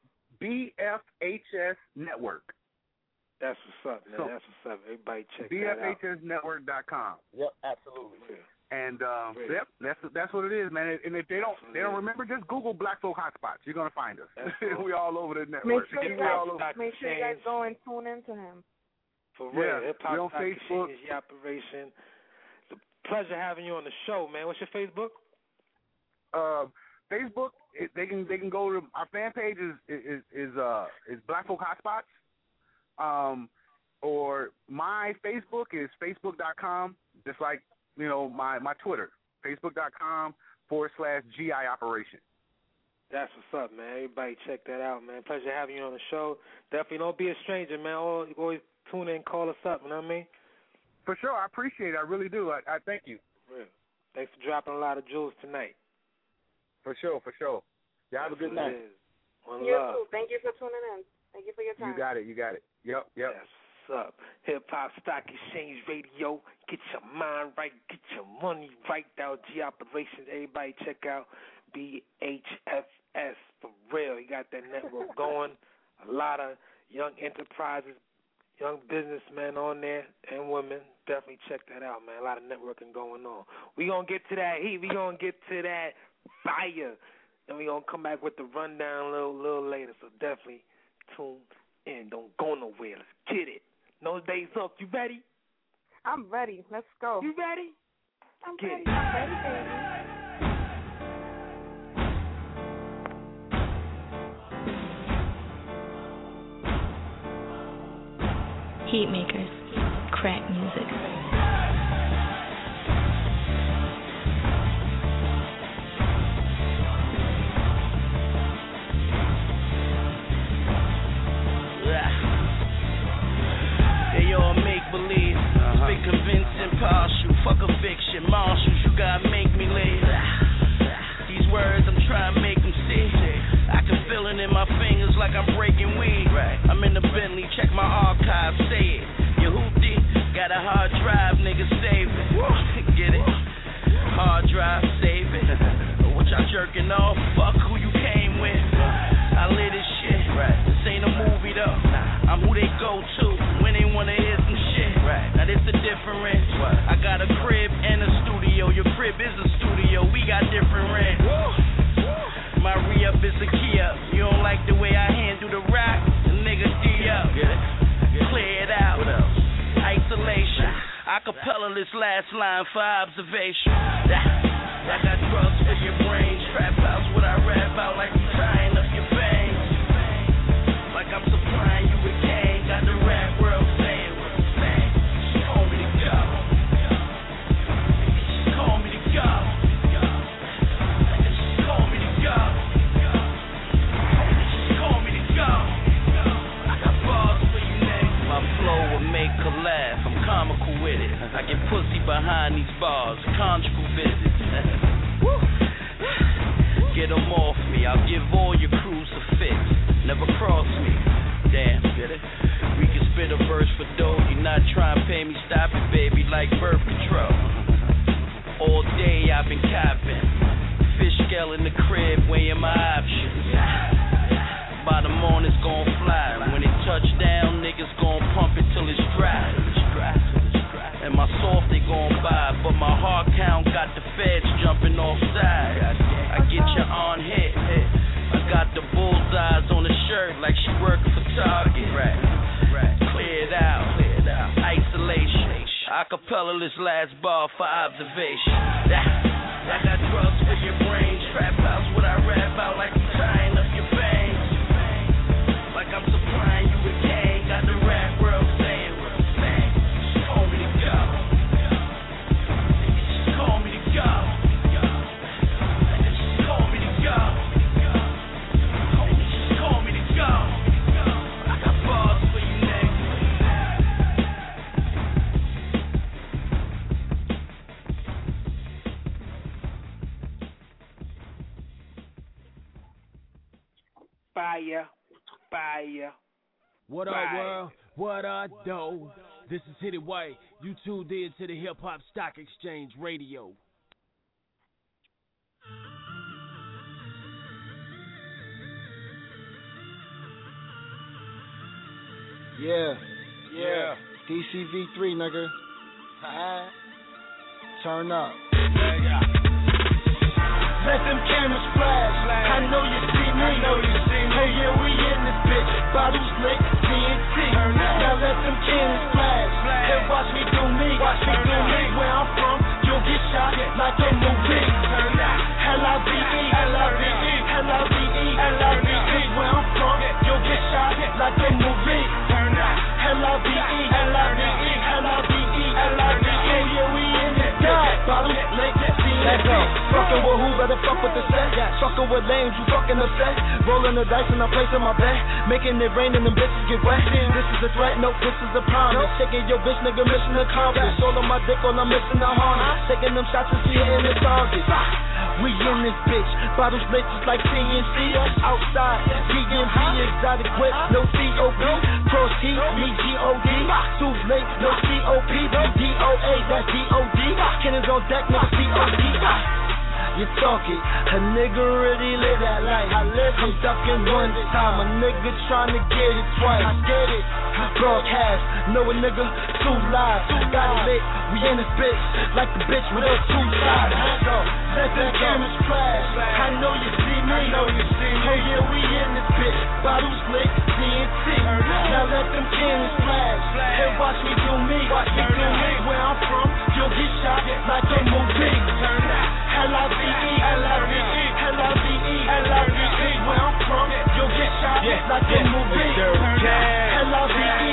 BFHS Network. That's what's up, man. So, that's what's up. Everybody check that out. BFHSnetwork.com. Yep, absolutely. Yeah. And yep, that's what it is, man. And if they don't remember, just Google Black Folk Hotspots. You're gonna find us. We all over the network. Make sure you guys go and tune into him. For real, yeah, Hip Hop we're on Facebook. Is your operation. It's a pleasure having you on the show, man. What's your Facebook? Facebook, they can go to our fan page is Black Folk Hotspots. Or my Facebook is facebook.com, just like, you know, my Twitter, facebook.com/GI Operation. That's what's up, man. Everybody check that out, man. Pleasure having you on the show. Definitely don't be a stranger, man. Always tune in and call us up, you know what I mean? For sure. I appreciate it. I really do. I thank you. Real. Thanks for dropping a lot of jewels tonight. For sure. Yeah, have a good night. You too. Thank you for tuning in. Thank you for your time. You got it. Yep. That's what's up. Hip Hop Stock Exchange Radio. Get your mind right. Get your money right. G Operations. Everybody check out BHFS for real. You got that network going. A lot of young enterprises, young businessmen on there and women. Definitely check that out, man. A lot of networking going on. We going to get to that heat. We going to get to that fire. And we going to come back with the rundown a little later. So definitely tune in. Don't go nowhere. Let's get it. No days off. You ready? I'm ready. Let's go. You ready? I'm get ready. It. I'm ready, baby. Heat makers, crack music. Shit, Marshalls, you gotta make me live. These words, I'm trying to make them see. I can feel it in my fingers like I'm breaking weed. I'm in the Bentley, check my archive, say it. Your hoopty, got a hard drive, nigga, save it. Get it? Hard drive, save it. What y'all jerking off? Fuck who you came with. I live this shit. This ain't a movie though. I'm who they go to when they wanna hear some shit. Now this the difference. I got a crib and a studio. Your crib is a studio. We got different rent. My re-up is a key up. You don't like the way I handle the rock? The nigga D up. Clear it out. Isolation. Acapella this last line for observation. I got drugs for your brain. Trap house what I rap out like you tying up your veins. Like I'm supplying you with cane. Got the rap world saying what I'm saying. She told me to go. She told me to go. She told me to go. She told me to go. I got bars for you next. My flow will make her laugh. I'm comical with it. I get pussy behind these bars. Conjugal visits. Get them off me. I'll give all your crews a fix. Never cross me. Damn, get it? We can spit a verse for dough. You not trying to pay me, stop it, baby, like birth control. All day I've been copping. Fish scale in the crib, weighing my options. By the morning it's gon' fly. When it touch down, niggas gon' pump it till it's dry. And my soft they gon' buy, but my hard count got the feds jumping off sides. I get your on hit. I got the bullseyes on the shirt like she working for Target. Clear it out. Isolation. Acapella this last bar for observation. I got drugs for your brain. Trap house what I rap out like you tying up your veins. Like I'm supplying you with cane. Got the rap world saying what I'm saying. She told me to go. She told me to go. She told me to go. She told me to go. I got bars for you next. Fire. Fire. What up, world? What up, though? This is Hit It White. You tuned in to the Hip Hop Stock Exchange Radio. Yeah. DCV3, nigga. Turn up. Let them cameras flash. I know you see me. Hey, yeah, we in this bitch. Bottles lit, TNT. Now let them cannons flash. Hey, watch me do me. Where I'm from, you'll get shot like a movie. L-I-V-E. Where I'm from, you'll get shot like a movie. L-I-V-E. Yeah, we in this bitch. Bottles lit, TNT. Fucking with who, better fuck with the set. Fucking with lames, you fucking upset. Rolling the dice and I'm placing my bet. Making it rain and them bitches get wet. This is a threat, no, this is a promise. Taking your bitch, nigga, mission accomplished. All on my dick, all I'm missing the harness. Taking them shots and she hitting the target. We in this bitch, bottles lit just like TNC. Outside, DMV, exotic whip, no COP. Cross heat, me G-O-D. Too late, no COP. DOA, that's D-O-D. Cannons on deck, nigga, COD. You talking, a nigga really live that life. I'm ducking one time, a nigga trying to get it twice. I get it. Broadcast, know a nigga, too live. Got it lit, we in this bitch, like the bitch with her two sides. Let them cameras flash. I know you see me. Hey, yeah, we in this bitch. Bottles lit, TNT. Now let them cannons flash. Hey, watch me do me. Where I'm from, you'll get shot like a movie. L-I-V-E. Where I'm from, you'll get shot like a movie. L-I-V-E.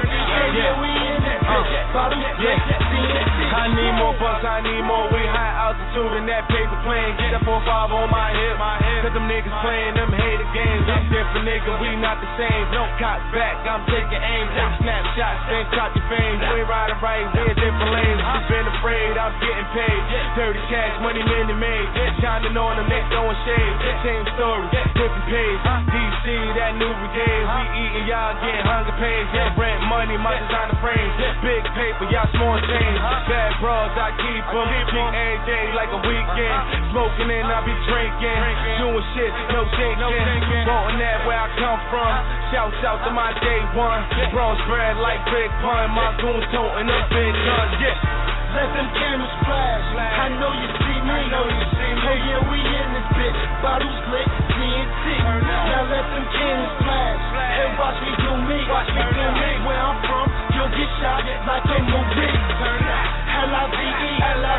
Yeah, we in it. I need more bucks, I need more. We high altitude in that paper plane. Get that 4-5 on my hip. Cause them niggas playing them hater games. I'm different, nigga, we not the same. No cock back, I'm taking aim. Take snapshots, then cop your fame. We ain't riding right, we're different lanes. We've been afraid, I'm getting paid. Dirty cash, money many made. Shining on them, they throwing shade. Same story, different page. DC, that new brigade. We eating, y'all getting hunger pains. Rent money, my designer frames. Big paper, y'all small change. Bad bros, I keep them. Every day like a weekend. Smoking and I be drinking. Doing shit, no shaking. Wanting that where I come from. Shouts out to my day one. Bros spread like big pun. My goons toting up big guns. Let them cameras flash. I know you see me. Oh yeah, we in this bitch. Bottles lit, TNT. Now let them cameras flash. And watch me do me. Where I'm from, you'll get shot like a movie. L-I-V-E.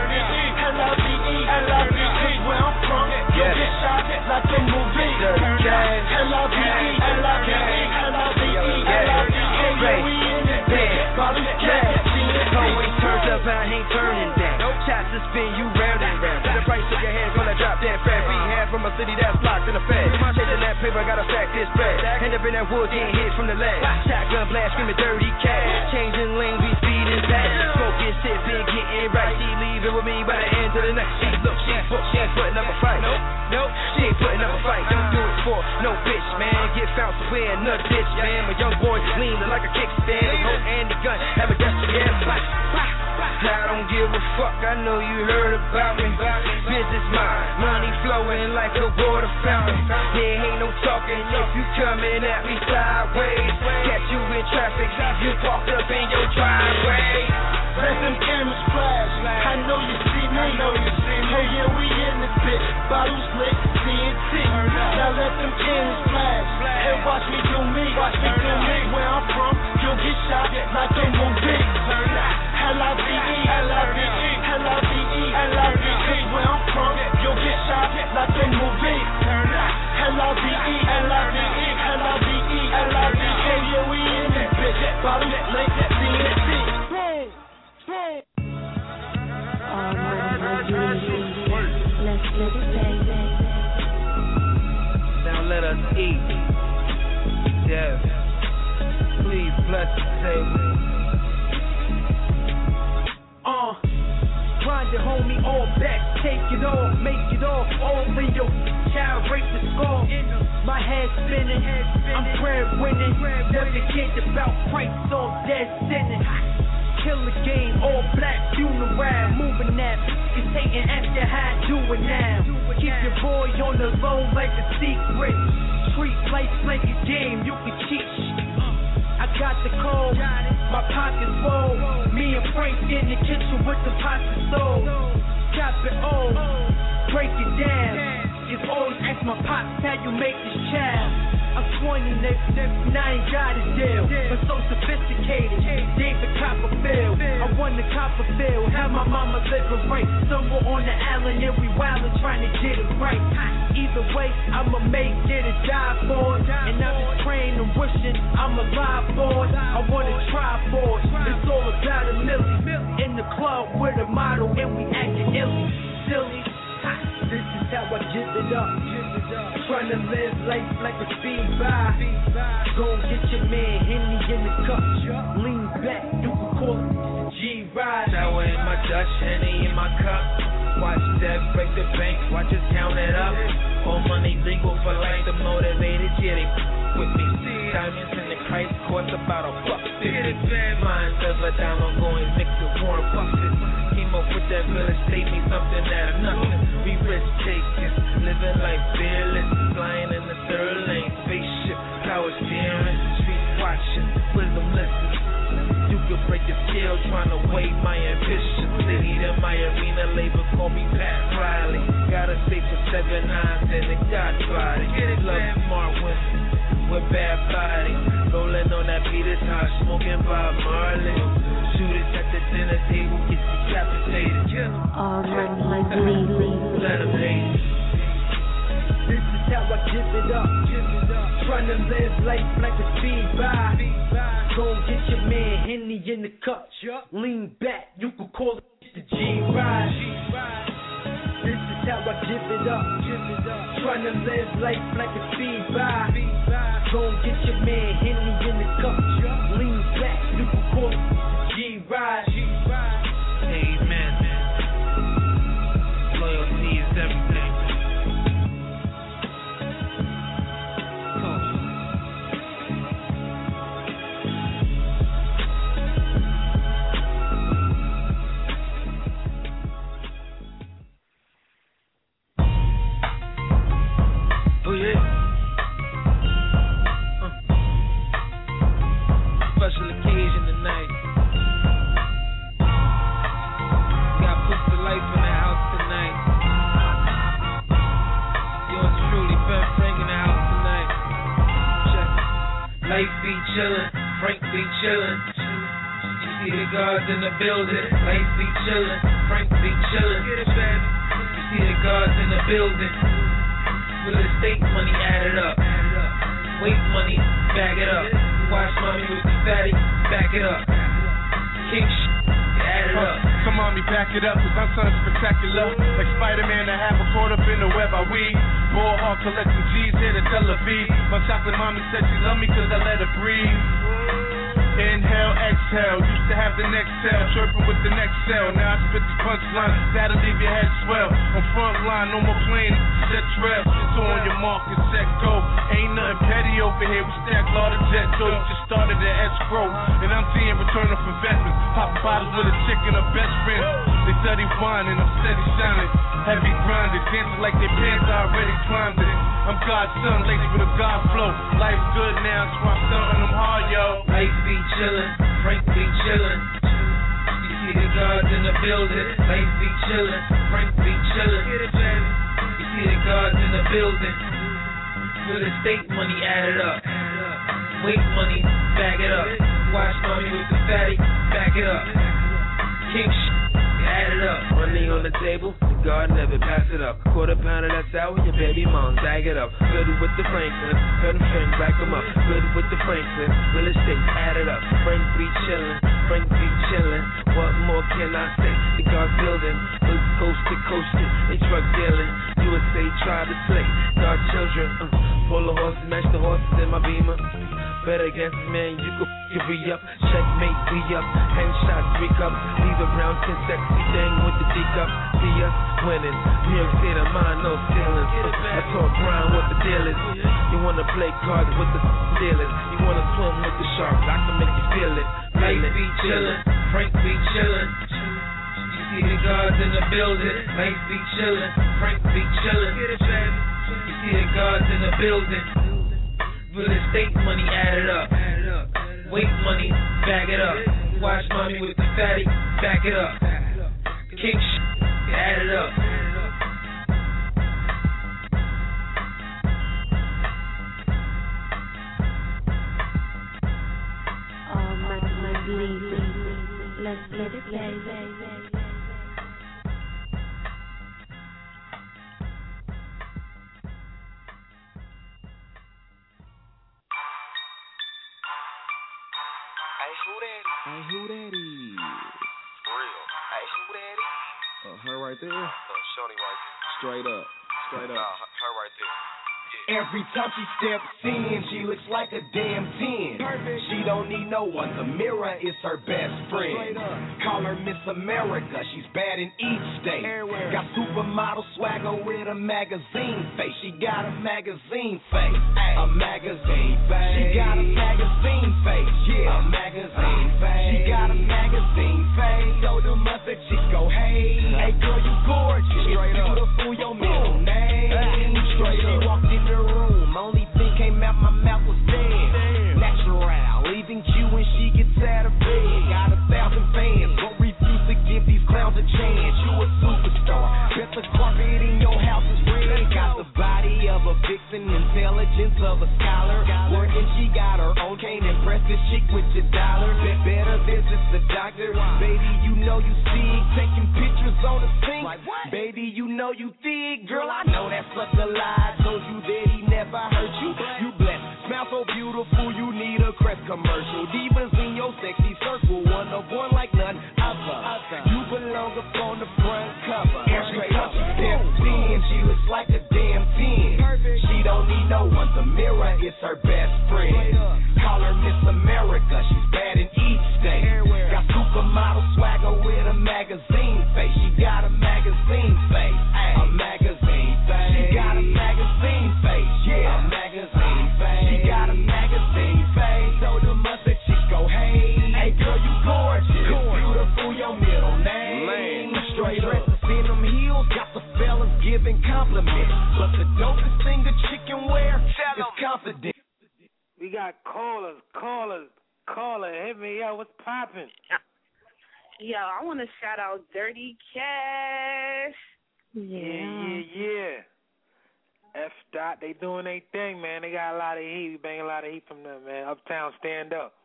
Cause where I'm from, you'll get shot like a movie. L-I-V-E. Yeah, we in this bitch. Bottles lit, TNT. Always turns up, I ain't turning down. No shots to spin you round and round. The price of your head gonna drop that fat. Rehab from a city that's locked in the fed. Chasing that paper, gotta stack this bread. End up in that wood, getting hit from the leg. Shotgun blast, screaming dirty cat. Changing lanes, we speeding back. Smoking, sipping, getting right. She leaving with me by the end of the night. She look, she ain't putting up a fight. Nope, she ain't putting up a fight. Don't do it for no bitch, man. Get found somewhere in a ditch, man. My young boy leaning like a kickstand. No Andy gun, have a dusty ass. I don't give a fuck, I know you heard about me. Business mind, money flowing like a water fountain. There ain't no talking if you coming at me sideways. Catch you in traffic, leave you parked up in your driveway. Let them cameras flash. I know you see me. Oh yeah, we in this bitch. Bottles lit, TNT. Now let them cameras flash. And watch me do me. Where I'm from, you'll get shot like a movie. L-I-V-E. Cause where I'm from, you'll get shot like a movie. L-I-V-E. Oh yeah, we in this bitch. Bottles lit, TNT. Now let us eat. Death, please bless the table. Grind it, homie, all back, take it all, make it all real. Child rape the score. My head spinning, I'm prayer winning. Never cared about price, all dead sinning. Kill the game, all black, funeral, moving that. It's hating after how I do it now. Keep your boy on the low like a secret. Street life like a game, you can cheat. I got the code, my pockets full. Me and Frank in the kitchen with the pasta stove. Chop it all, break it down. It's always ask my pops how you make this child. I'm 20, nigga, and I ain't got a deal. But so sophisticated, David Copperfield. I won the Copperfield, had my mama living right. Somewhere on the island, and we wildin' trying to get it right. Either way, I'ma make it and die for it. And I'm just praying and wishing I'm alive for it. I wanna try for it. It's all about a million. In the club with a model, and we acting silly. This is how I give it up. Trying to live life like a speed by. Go get your man Henny in the cup. Lean back, you can call it G-Ride. Sour in my Dutch, Henny in my cup. Watch that break the bank, watch us count it up. All money legal for life, the motivated, yeah, they with me. Diamonds in the Christ course, about a buck. Minds of a diamond going mixed with Warren Buffett. Came up with that real estate, me something out of nothing. We risk takers, living like fearless, flying in the third lane, spaceship, power steering, street watching, wisdom listen. You could break the scale trying to weigh my ambition. Lead in my arena, label call me Pat Riley. Gotta stay for 7 9s and it got body. Love smart women with bad body. Rolling on that Peter Tosh, smoking Bob Marley. Shooters at the dinner table get decapitated. All run like Lee. Let them hate. This is how I give it up. Trying to live life like a speed by. Go get your man Henny in the cup. Lean back, you can call it the G-Ride. tryna live life like a speed by. Go and get your man Henny in the cup. Lean back, you can call it G-Ride. Amen. Loyalty is everything. Oh yeah. Special occasion tonight. Got put the life in the house tonight. Yours truly, Ben Frank in the house tonight. Check. Life be chillin', Frank be chillin'. You see the guards in the building. Life be chillin', Frank be chillin'. You see the guards in the building. Real estate money added up. Weight money, bag it up. Watch mommy with the fatty, back it up. King add it up. Come on, me back it up, cause I'm something spectacular. Like Spider-Man, I have a caught up in the web I weave. Ball hard collecting G's here to Tel Aviv. My chocolate mommy said she love me cause I let her breathe. Inhale, exhale, used to have the next tail, chirping with the next cell. Now I spit the punchline, that'll leave your head swell. On front line, no more playing, set trail. So on your mark and set go. Ain't nothing petty over here, we stack a lot of jet. So you just started at escrow, and I'm seeing return of investments. Popping bottles with a chick and her best friend. They study wine and I'm steady shining. Heavy grinded, dancing like their pants already climbed it. I'm God's son, laced with a God flow. Life's good now, so I'm stunting them hard, yo. Life be chillin', Frank be chillin'. You see the guards in the building. Life be chillin', Frank be chillin'. You see the guards in the building. Real estate money added up. Weight money, bag it up. Watch mommy with the fatty, back it up. King add it up. Money on the table, the guard never pass it up. Quarter pounder that's out with your baby mom, bag it up. Good with the Franklin, good Frank, back him up. Good with the Franklin, real estate, add it up. Frank be chillin', Frank be chillin'. What more can I say? The guard building, look coast to coast, they drug dealing. USA try to slay, guard children. Pull the horses, match the horses in my Beamer. Bet against man, you could re-up. Checkmate, we up. Headshots, 3 cups. Leave a brown 10 sexy thing with the D-cup. See us winning. New York State of mind, no ceilings. I talk grind with the dealers. You wanna play cards with the dealers. You wanna swim with the sharks. I can make you feel it. Life be chillin', Frank be chillin'. You see the guards in the building. Life be chillin', Frank be chillin'. You see the guards in the building. Real estate money added up. Weight money, bag it up. Watch mommy with the fatty, back it up. King add it up. Let's let it play. Hey, who that is? Real. Hey, who that is? Her right there? Shorty right there. Straight up. Straight up. Nah, her right there. Every time she steps in, she looks like a damn 10. She don't need no one, the mirror is her best friend. Call her Miss America, she's bad in each state. Got supermodel swagger with a magazine face. She got a magazine face, a magazine face. She got a magazine face, yeah, a magazine face. She got a magazine face. So the mother chick go, hey, hey girl, you gorgeous. It's beautiful, your middle name. Straight up. She walked in the room, only thing came out my mouth was damn. Natural, leaving you when she gets out of bed. Got 1,000 fans, but refuse to give these clowns a chance. You a superstar, bet the carpet in your house is red. Got the body of a vixen, intelligence of a scholar. Working, she got her own, can't impress this chick with your dollar. Better visit the doctor, baby, you know you see. Taking pictures on the sink, baby, you know you thick. Girl, I know that's such a lie, told you that he never hurt you. You blessed, smell so beautiful, you need a Crest commercial. Divas in your sexy circle, one of one like none other. You belong up on the front cover. Every time she steps in, she looks like a damn 10. don't need no one. The mirror is her best friend. Call her Miss America, she's bad in each state. Got supermodel swagger with a magazine face. She got a magazine face, a magazine face. She got a magazine face, yeah, a magazine face. She got a magazine face. So the mustard chicks go, hey girl, you gorgeous, beautiful, your middle name. Straight dresses in them heels, got the fellas giving compliments. But the dopest thing a chick can wear is confidence. We got callers. Hit me up. What's poppin'? Yo, I want to shout out Dirty Cash. Yeah. F. Dot, they doing their thing, man. They got a lot of heat. We bang a lot of heat from them, man. Uptown, stand up.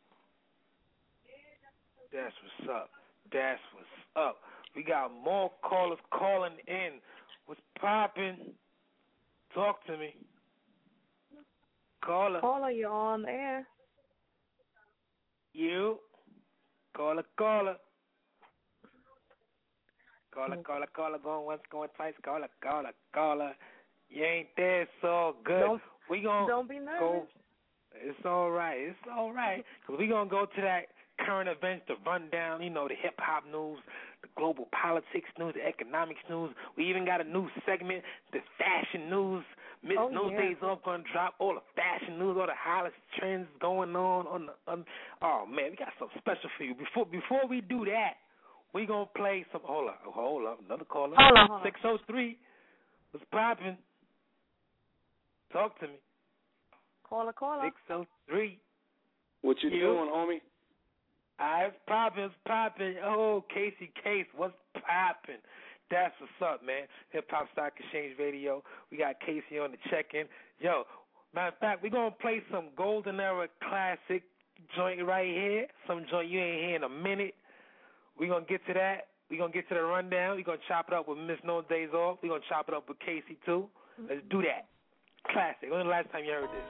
That's what's up. We got more callers calling in. What's poppin'? Talk to me. Caller, you're on air. You. Caller. Caller, going once, going twice. Caller. You ain't there, so good. Don't be nervous. Go. It's all right. Because we going to go to that current events, the rundown, the hip-hop news, the global politics news, the economics news. We even got a new segment, the fashion news. Miss No Days Off going to drop all the fashion news, all the hottest trends going on oh, man, we got something special for you. Before we do that, we going to play some, hold up, another caller. Hold on. 603, what's poppin'? Talk to me. Caller. 603. What you doing, homie? It's poppin'. Oh, Casey Case, what's poppin'? That's what's up, man. Hip Hop Stock Exchange Radio. We got Casey on the check-in. Yo, matter of fact, we're going to play some Golden Era classic joint right here. Some joint you ain't hear in a minute. We're going to get to that. We're going to get to the rundown. We're going to chop it up with Miss No Days Off. We're going to chop it up with Casey, too. Let's do that. Classic. When was the last time you heard this?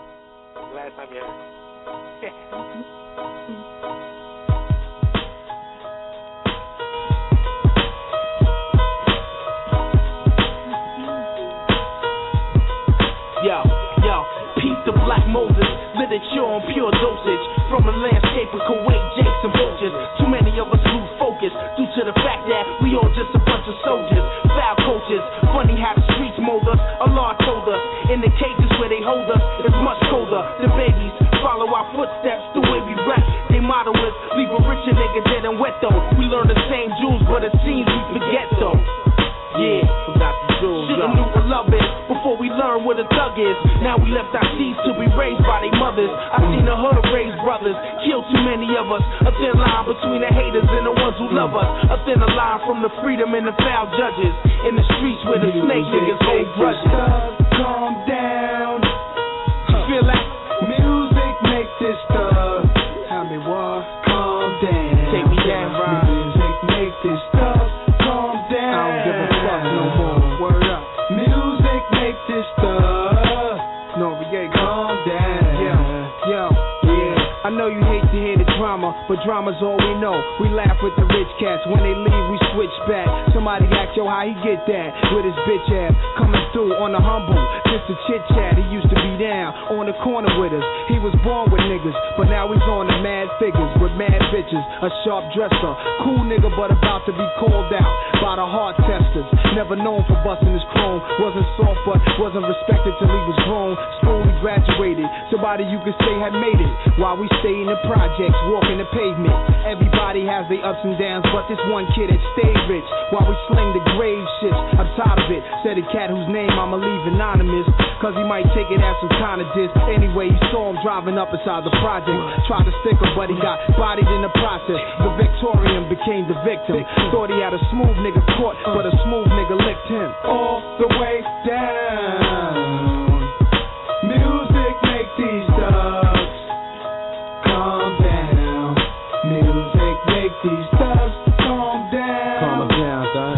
Yo, peace to Black Moses, literature on pure dosage. From a landscape of Kuwait, Jakes and vultures. Too many of us lose focus due to the fact that we all just a bunch of soldiers. Foul coaches, funny how the streets mold us. Allah told us, in the cages where they hold us, it's much colder. The babies follow our footsteps the way we rap. They motto is, leave a richer nigga dead and wet though. We learn the same jewels, but it seems we forget though. Yeah, forgot the jewels. Should've knew what love is before we learned what a thug is. Now we left our seeds to be raised by their mothers. I seen the hood raise brothers, kill too many of us. A thin line between the haters and the ones who love us. A thinner line from the freedom and the foul judges. In the streets where the snake niggas hold grudges. Calm down. Feel like music make this stuff. Tell me what? Calm down. Take me down, Ron. Music make this stuff. Calm down. I don't give a fuck no more. Word up. Music make this stuff. Calm down. Yo. I know you hate to hear the drama, but drama's all we know. We laugh with the rich cats. When they leave, we switch back. Somebody ask, yo, how he get that? With his bitch ass coming through on the humble. Just a chit chat. He used to be down on the corner with us. He was born with niggas, but now he's on the mad figures with mad bitches. A sharp dresser, cool nigga, but about to be called out by the hard testers. Never known for busting his chrome. Wasn't soft, but wasn't respected till he was grown. Slowly graduated. Somebody you could say had made it. While we stay in the projects, walking the pavement. Everybody has their ups and downs, but this one kid had stayed rich. While we sling the grave shit, I'm tired of it. Said a cat whose name I'ma leave anonymous, cause he might take it as some kind of diss. Anyway, he saw him driving up inside the project. Tried to stick him, but he got bodied in the process. The Victorian became the victim. Thought he had a smooth nigga caught, but a smooth nigga licked him. All the way down. Music make these thugs calm down. Music make these thugs calm down. Calm down, son.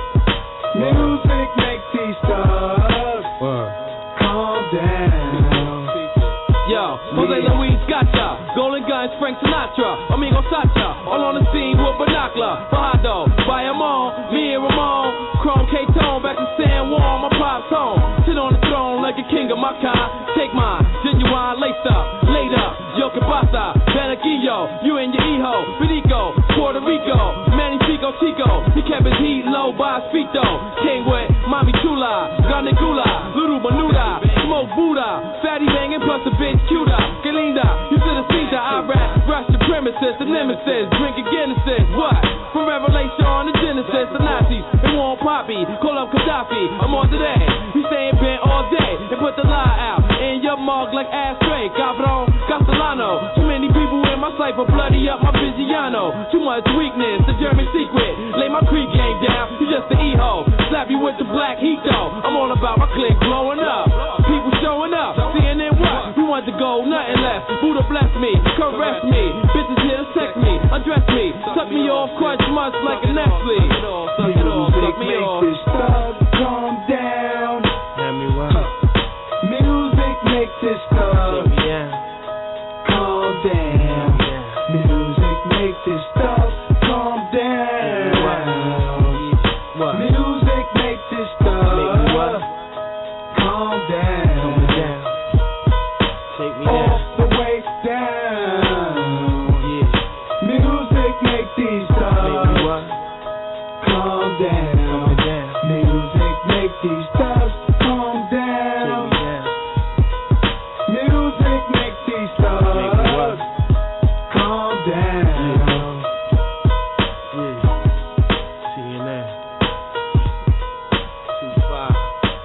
Music make these thugs calm down. Yo, Jose Luis Gotcha, Golden Guns, Frank Sinatra, Amigo Sacha, all on the scene with binocular. Fajardo, Bayamon, me and Ramon, Chrome K-Tone, back to San Juan, my pop's home. Sit on the throne like a king of my kind. Take mine, genuine, laced up, laid up. Yo, que pasa, Benaquillo, you and your hijo, Federico, Puerto Rico, Manny Chico, he kept his heat low by his feet though. Came with Mami Chula, Ganegula, Little Manuda, Smoke Buddha, Fatty banging plus a bitch cuter. Que linda, you should have seen that I rap, rush the premises, the nemesis, drinking Guinnesses, what? From Revelation on the Genesis, the Nazis, they want Poppy, call up Gaddafi, I'm on today. We staying bent all day and put the lie out in your mug like ashtray. Cabron, Castellano, too many people in my cipher, bloody up my Vigiano. Too much weakness, the German secret. Lay my creek game down, you just the E-ho. Slap you with the black heat though. I'm all about my clique blowing up. People showing up, seeing it what? We want to go, nothing less. Buddha bless me, caress me. Bitches here to sex me, undress me. Suck me off, crunch much like a Nestle. Suck it off, suck me off. This thug calm down. Tell me what? Music make this thug calm down. Music make this thug calm down. What? Music make this thug calm down. Take me All down. the way down. Music make these thugs calm down. Music make these thugs calm down. Music make these thugs calm down. CNN 25.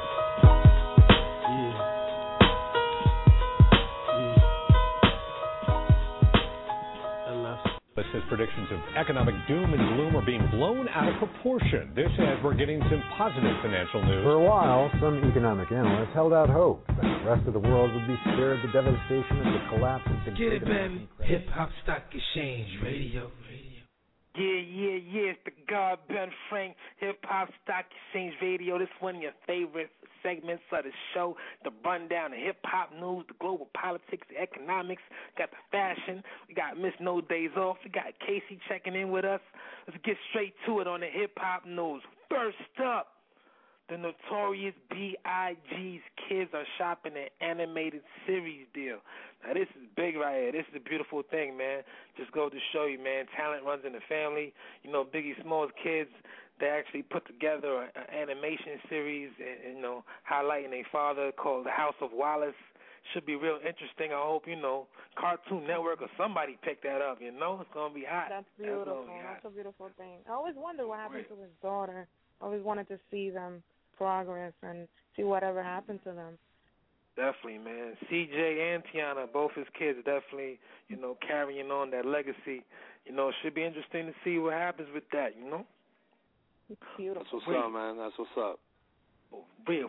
His predictions of economic doom and gloom are being blown out of proportion. This as we're getting some positive financial news. For a while, some economic analysts held out hope that the rest of the world would be spared the devastation of the collapse of the Get it, baby. Hip Hop Stock Exchange Radio. Yeah, it's the God Ben Frank Hip Hop Stock Exchange Radio. This one of your favorite segments of the show, the rundown of hip hop news, the global politics, the economics, got the fashion, we got Miss No Days Off, we got Casey checking in with us. Let's get straight to it on the hip hop news. First up, the Notorious B.I.G.'s kids are shopping an animated series deal. Now, this is big right here. This is a beautiful thing, man. Just go to show you, man. Talent runs in the family. You know, Biggie Smalls' kids, they actually put together an animation series and, you know, highlighting their father called The House of Wallace. Should be real interesting. I hope, you know, Cartoon Network or somebody pick that up, you know. It's going to be hot. That's beautiful. That's a beautiful thing. I always wonder what happened to his daughter. I always wanted to see them progress and see whatever happened to them. Definitely, man. CJ and Tiana, both his kids, definitely, you know, carrying on that legacy. You know, it should be interesting to see what happens with that, you know? It's beautiful. That's what's up, man. That's what's up. For real.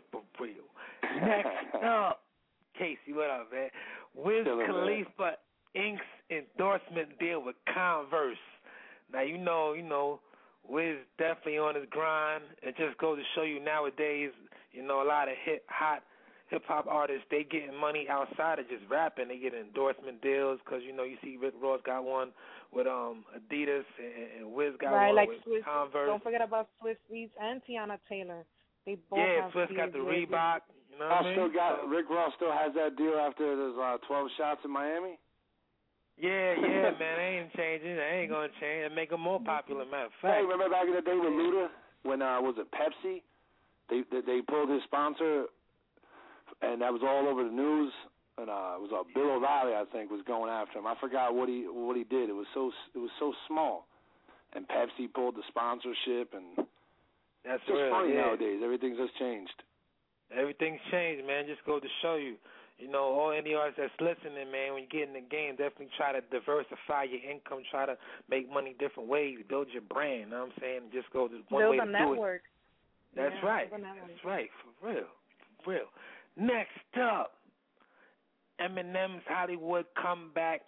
Next up, Casey, what up, man? Wiz Khalifa inks endorsement deal with Converse. Now, you know, Wiz definitely on his grind. It just goes to show you nowadays, you know, a lot of hot hip-hop artists, they getting money outside of just rapping. They get endorsement deals because, you know, you see Rick Ross got one with Adidas and Wiz got one like with Swiss, Converse. Don't forget about Swiss Beats and Tiana Taylor. They both have Swiss got the Reebok. You know what I mean? Rick Ross still has that deal after there's 12 shots in Miami? Yeah, man, they ain't changing. They ain't going to change. They make them more popular, matter of fact. Hey, remember back in the day with Luda, when, was it Pepsi? They pulled his sponsor, and that was all over the news. And it was Bill O'Reilly, I think, was going after him. I forgot what he did. It was so small. And Pepsi pulled the sponsorship, and that's just real, funny nowadays. Everything's just changed. Everything's changed, man. Just go to show you. You know, all any artists that's listening, man, when you get in the game, definitely try to diversify your income, try to make money different ways, build your brand. You know what I'm saying? Just go to one way to do it. Build a network. That's right. That's right. For real. Next up, Eminem's Hollywood comeback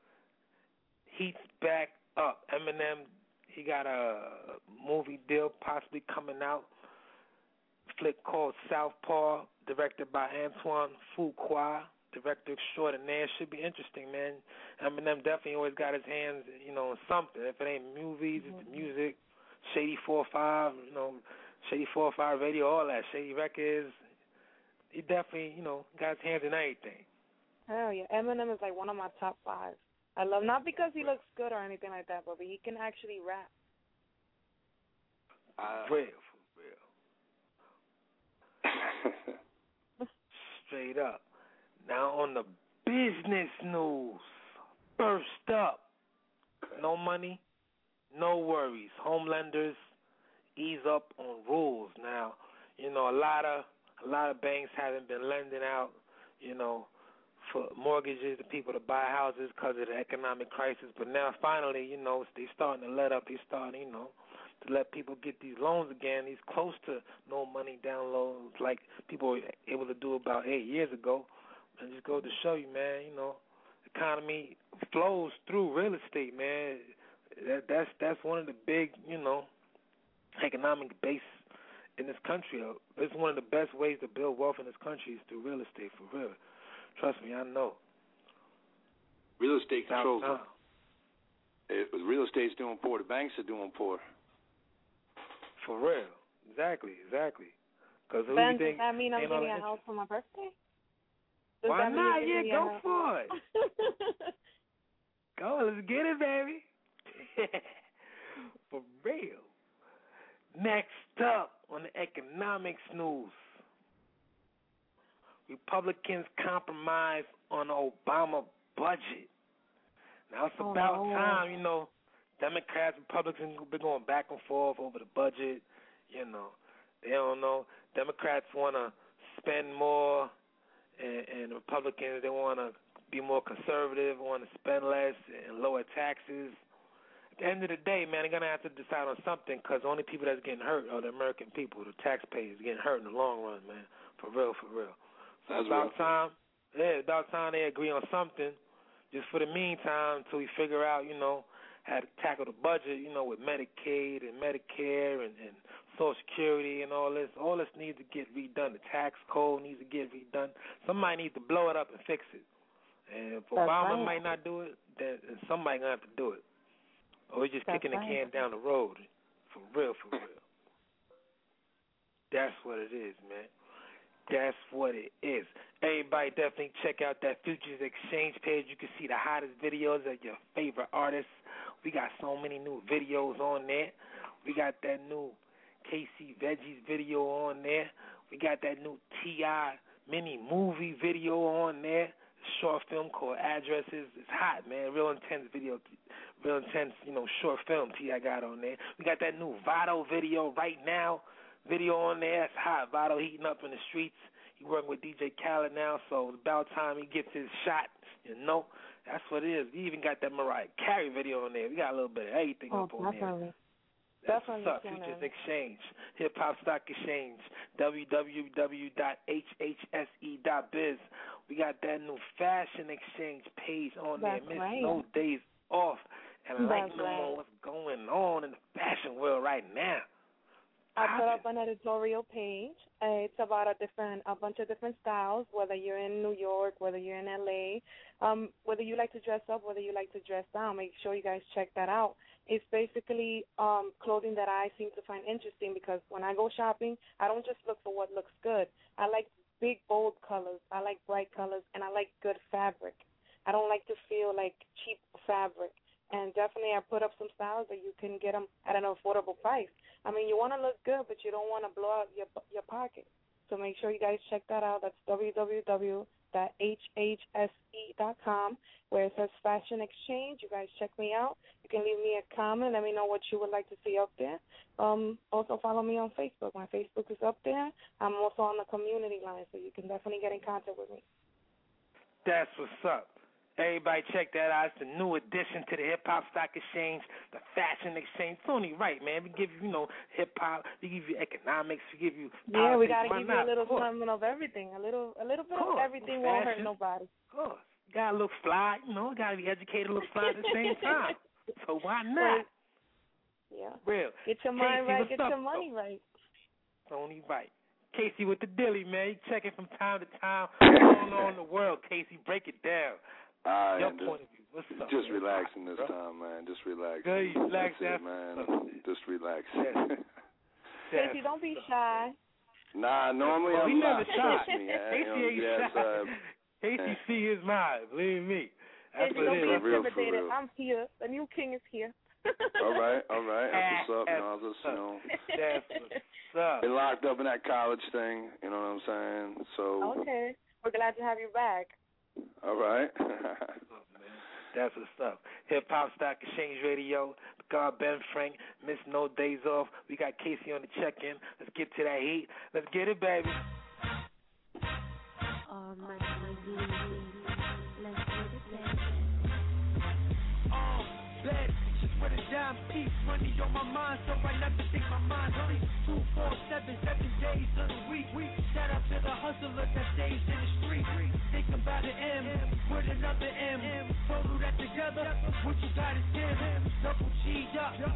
heats back up. Eminem, he got a movie deal possibly coming out. Flick called Southpaw, directed by Antoine Fuqua, director extraordinaire. Should be interesting, man. Eminem definitely always got his hands, you know, on something. If it ain't movies, it's music. Shady 4-5, you know, Shady 4-5 Radio, all that. Shady Records. he definitely, got his hands in everything. Hell yeah. Eminem is like one of my top 5. I love, not because he looks good or anything like that, but he can actually rap. For real. Straight up. Now on the business news, first up, no money, no worries. Home lenders ease up on rules. Now, a lot of banks haven't been lending out, for mortgages to people to buy houses because of the economic crisis. But now, finally, they starting to let up. They starting, to let people get these loans again. These close to no money down loans like people were able to do about 8 years ago. And just go to show you, man, the economy flows through real estate, man. That's one of the big, economic base in this country. It's one of the best ways to build wealth in this country is through real estate, for real. Trust me, I know. Real estate controls it. Real estate's doing poor. The banks are doing poor. For real. Exactly. Because Ben, does that mean I'm getting a house for my birthday? Why not? Yeah, go for it. Go, let's get it, baby. For real. Next up on the economics news, Republicans compromise on Obama budget. Now it's about time, Democrats, Republicans have been going back and forth over the budget. They don't know. Democrats want to spend more, and Republicans, they want to be more conservative, want to spend less and lower taxes. At the end of the day, man, they're going to have to decide on something because the only people that's getting hurt are the American people, the taxpayers getting hurt in the long run, man. For real. So it's about time they agree on something just for the meantime until we figure out, how to tackle the budget, with Medicaid and Medicare and Social Security and all this. All this needs to get redone. The tax code needs to get redone. Somebody needs to blow it up and fix it. And if Obama might not do it, then somebody going to have to do it. Or we're just kicking the can down the road. For real. That's what it is, man. That's what it is. Everybody definitely check out that Futures Exchange page. You can see the hottest videos of your favorite artists. We got so many new videos on there. We got that new KC Veggies video on there. We got that new T.I. mini movie video on there. Short film called Addresses. It's hot, man. Real intense video. Real intense, short film T.I. got on there. We got that new Vado video right now. Video on there. It's hot. Vado heating up in the streets. He working with DJ Khaled now, so it's about time he gets his shot. That's what it is. We even got that Mariah Carey video on there. We got a little bit of everything up on there. That's what's up. Futures Exchange, Hip Hop Stock Exchange, www.hhse.biz. We got that new Fashion Exchange page on there. Miss No Days Off. And like to know what's going on in the fashion world right now. I put up an editorial page. It's about a bunch of different styles, whether you're in New York, whether you're in LA, whether you like to dress up, whether you like to dress down. Make sure you guys check that out. It's basically clothing that I seem to find interesting because when I go shopping, I don't just look for what looks good. I like big, bold colors. I like bright colors, and I like good fabric. I don't like to feel like cheap fabric. And definitely I put up some styles that you can get them at an affordable price. I mean, you want to look good, but you don't want to blow out your pocket. So make sure you guys check that out. That's www.hhse.com, where it says Fashion Exchange. You guys check me out. You can leave me a comment. Let me know what you would like to see up there. Also follow me on Facebook. My Facebook is up there. I'm also on the community line, so you can definitely get in contact with me. That's what's up. Everybody check that out. It's the new addition to the Hip Hop Stock Exchange, the Fashion Exchange. It's only right, man. We give you, hip hop. We give you economics. We give you politics. Yeah, we gotta give you a little something of everything. A little bit of everything won't hurt nobody. Of course, gotta look fly. Gotta be educated, look fly at the same time. So why not? Yeah. Real. Get your mind right. Get your money right. It's only right. Casey with the dilly, man. You checking from time to time. What's going on in the world, Casey? Break it down. Your point of view. What's up? Just relaxing this time, man. Just relax. Good, relax, man. Just relax. Casey, don't be shy. Nah, normally he I'm never not. shot. Trust me. Casey ain't shot. Casey see his mind. Believe me. That's Don't what be it is. intimidated. I'm here. The new king is here. All right. That's what's up. That's what's up. Been locked up in that college thing. You know what I'm saying? So. Okay. We're glad to have you back. All right. That's what's up. Hip Hop Stock Exchange Radio. The God Ben Frank. Miss No Days Off. We got Casey on the check-in. Let's get to that heat. Let's get it, baby. My let's get it, baby. Bad bitches with a dime piece, money on my mind, so I never think my mind's free. 247, 7 days of the week. Shout out to the hustler that stays in the street. Think about an M with another M. Total that together, what you got is 10. Double G's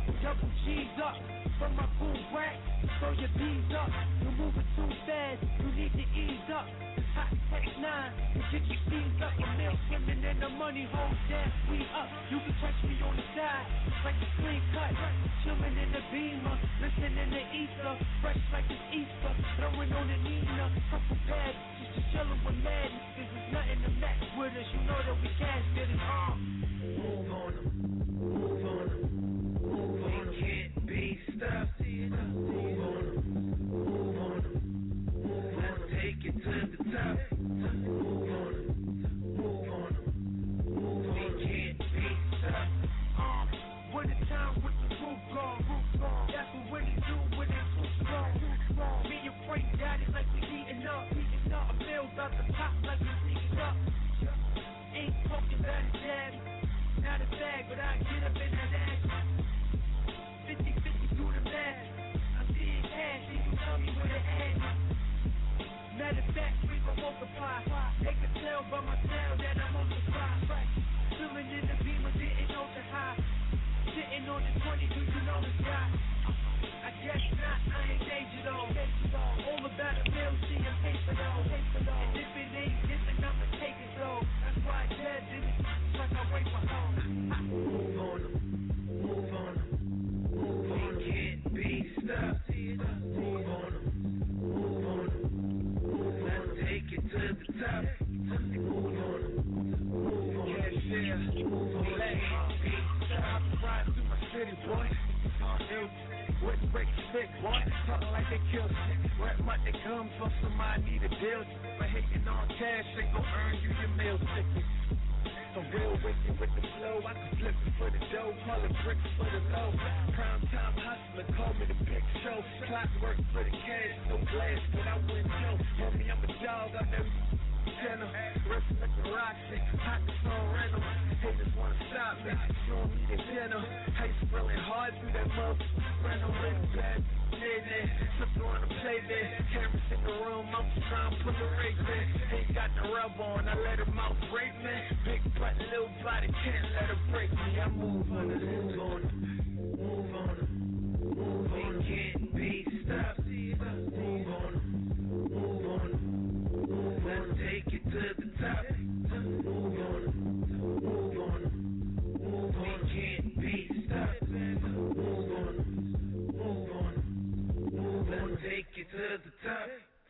up. From my cool rack, throw your B's up. You're moving too fast, you need to ease up. It's hot take 9 to get your steams up. Your mail swimming in the money hole, that we up. You can catch me on the side, like a clean cut. Chilling in the Beamer, listening to Easter. Fresh like it's Easter, throwing on the Nina. Couple pads, just chilling with madness. Cause there's nothing to match with us. You know that we cash get it on. Move on them, move on them. We can't be stopped. Move on them, move on them. Let's take it to the top. Move on them, move on them. We can't be stopped. When it's time with the roof gone. That's what women do when they too strong. Me and Frank got it like we eating up. A meal about the top like we eating up. Ain't talking about it, daddy. Not a bag, but I get up in that ass. 50-50 do the math. I'm seeing cash, and you tell me where to add. Matter of fact, we gon' multiply. They can tell by my sound that I'm on the fly. Swimming in the Beamer, getting on the high. Sitting on the 20, do you know the guy? I guess not, I ain't danger though. All about a bill, see a paper though. And if it ain't different, I'ma take it though. That's why I dead in it, like I wait for home. Move on them, move on them. We can't be stopped. Move on them, move on them. Let's take it to the top. Move on them, move on them. We can't be stopped. Ride through my city, boy. Wouldn't break the stick, boy. Talking like they kill shit. Rap money come from somebody need a deal. But hating on cash ain't gon' earn you your meal ticket. So real wicked with the flow, I can flip it for the dough, call it bricks for the low. Prime time hustler, call me the big show. Clockwork for the cash, no glass, but I wouldn't know. Homie, I'm a dog, I'm never channel. Rest like the rock shit, pockets on rental. Haters wanna stop me, showing me the dinner. How you spelling hard through that motherfucker rental with bad. There, slip on the play there. Cameras in the room, I'm just trying to put the rig there. Ain't got the rub on, I let him out break me. Big butt, little body, can't let her break me. I move on it, move on it, move on it, move on it. Can't be stopped. Move on it, move on it, move on it. Take it to the top. Move on it, move on it, move on it. Can't be stopped. Move on it, move on it. Let's take it to the top.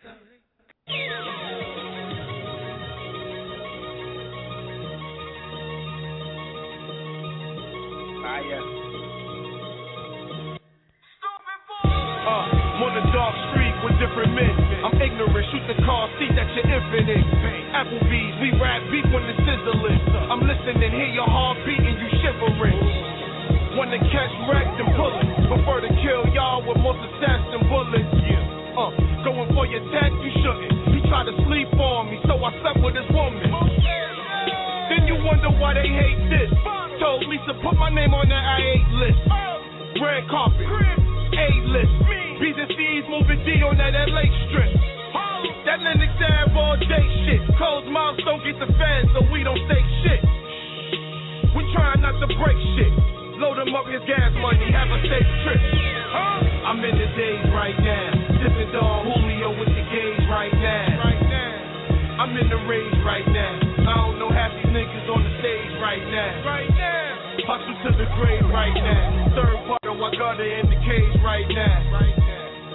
On the dark street with different men. I'm ignorant, shoot the car seat that you're infinite. Applebee's, we rap beef when the sizzling. I'm listening, hear your heart beating, you shivering. Wanna catch wrecked and pulling. Prefer to kill y'all with more success than bullets. Going for your tech, you shouldn't. He tried to sleep on me, so I slept with his woman. Then you wonder why they hate this. Told Lisa, put my name on that I-8 list. Red carpet, A-list. B's and C's moving D on that LA strip. That Lennox Ave all day shit. Closed mouths don't get the fans, so we don't say shit. We trying not to break shit. Load him up his gas money, have a safe trip. I'm in the days right now. Sipping Don Julio with the gauge right now. I'm in the rage right now. I don't know half these niggas on the stage right now. Hustle to the grave right now. Third part of I got her in the cage right now.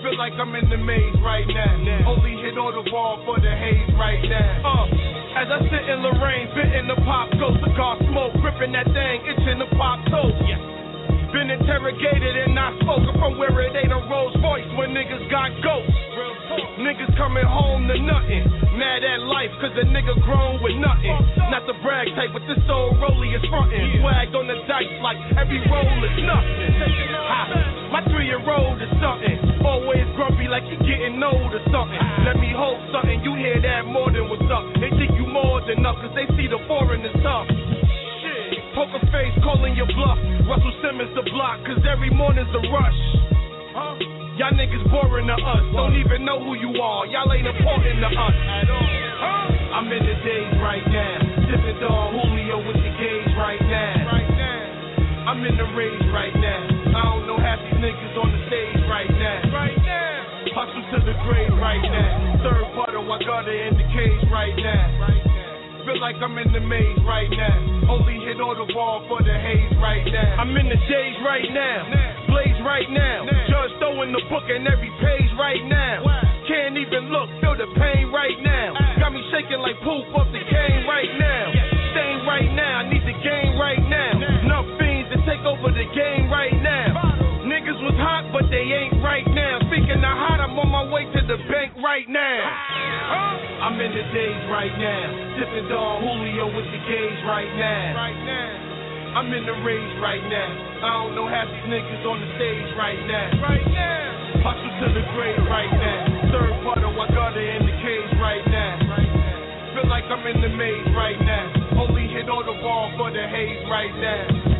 Feel like I'm in the maze right now. Only hit all the wall for the haze right now. As I sit in Lorraine, bitten the pop ghost, cigar smoke, gripping that thing, itching the pop toast. Been interrogated and not spoken from where it ain't a Rolls Royce when niggas got ghosts. Niggas coming home to nothing. Mad at life cause a nigga grown with nothing. Not the brag type, but this old rollie is frontin'. Swagged on the dice like every roll is nothing. My 3-year-old is something. Always grumpy like he getting old or something. Let me hold something, you hear that more than what's up. They think you more than up cause they see the foreign is tough. Poker face calling your bluff. Russell Simmons the block, cause every morning's a rush. Y'all niggas boring to us. Don't even know who you are. Y'all ain't important to us at all. I'm in the days right now. Sipping Don Julio with the gauge right now. I'm in the rage right now. I don't know half these niggas on the stage right now. Hustle to the grave right now. Third butter, I got her in the cage right now. Feel like I'm in the maze right now. Only hit all the wall for the haze right now. I'm in the days right now. Blaze right now. Judge throwing the book in every page right now. Can't even look, feel the pain right now. Got me shaking like poop off the cane right now. Stain right now, I need the game right now. Enough fiends to take over the game right now. Niggas was hot, but they ain't right now. Speaking of hot, I'm on my way to the bank right now. I'm in the days right now. Sipping Don Julio with the gauge right now. I'm in the rage right now. I don't know half these niggas on the stage right now. Hustle to the grave right now. Third butter, I got her in the cage right now. Feel like I'm in the maze right now. Only hit all the wall for the haze right now.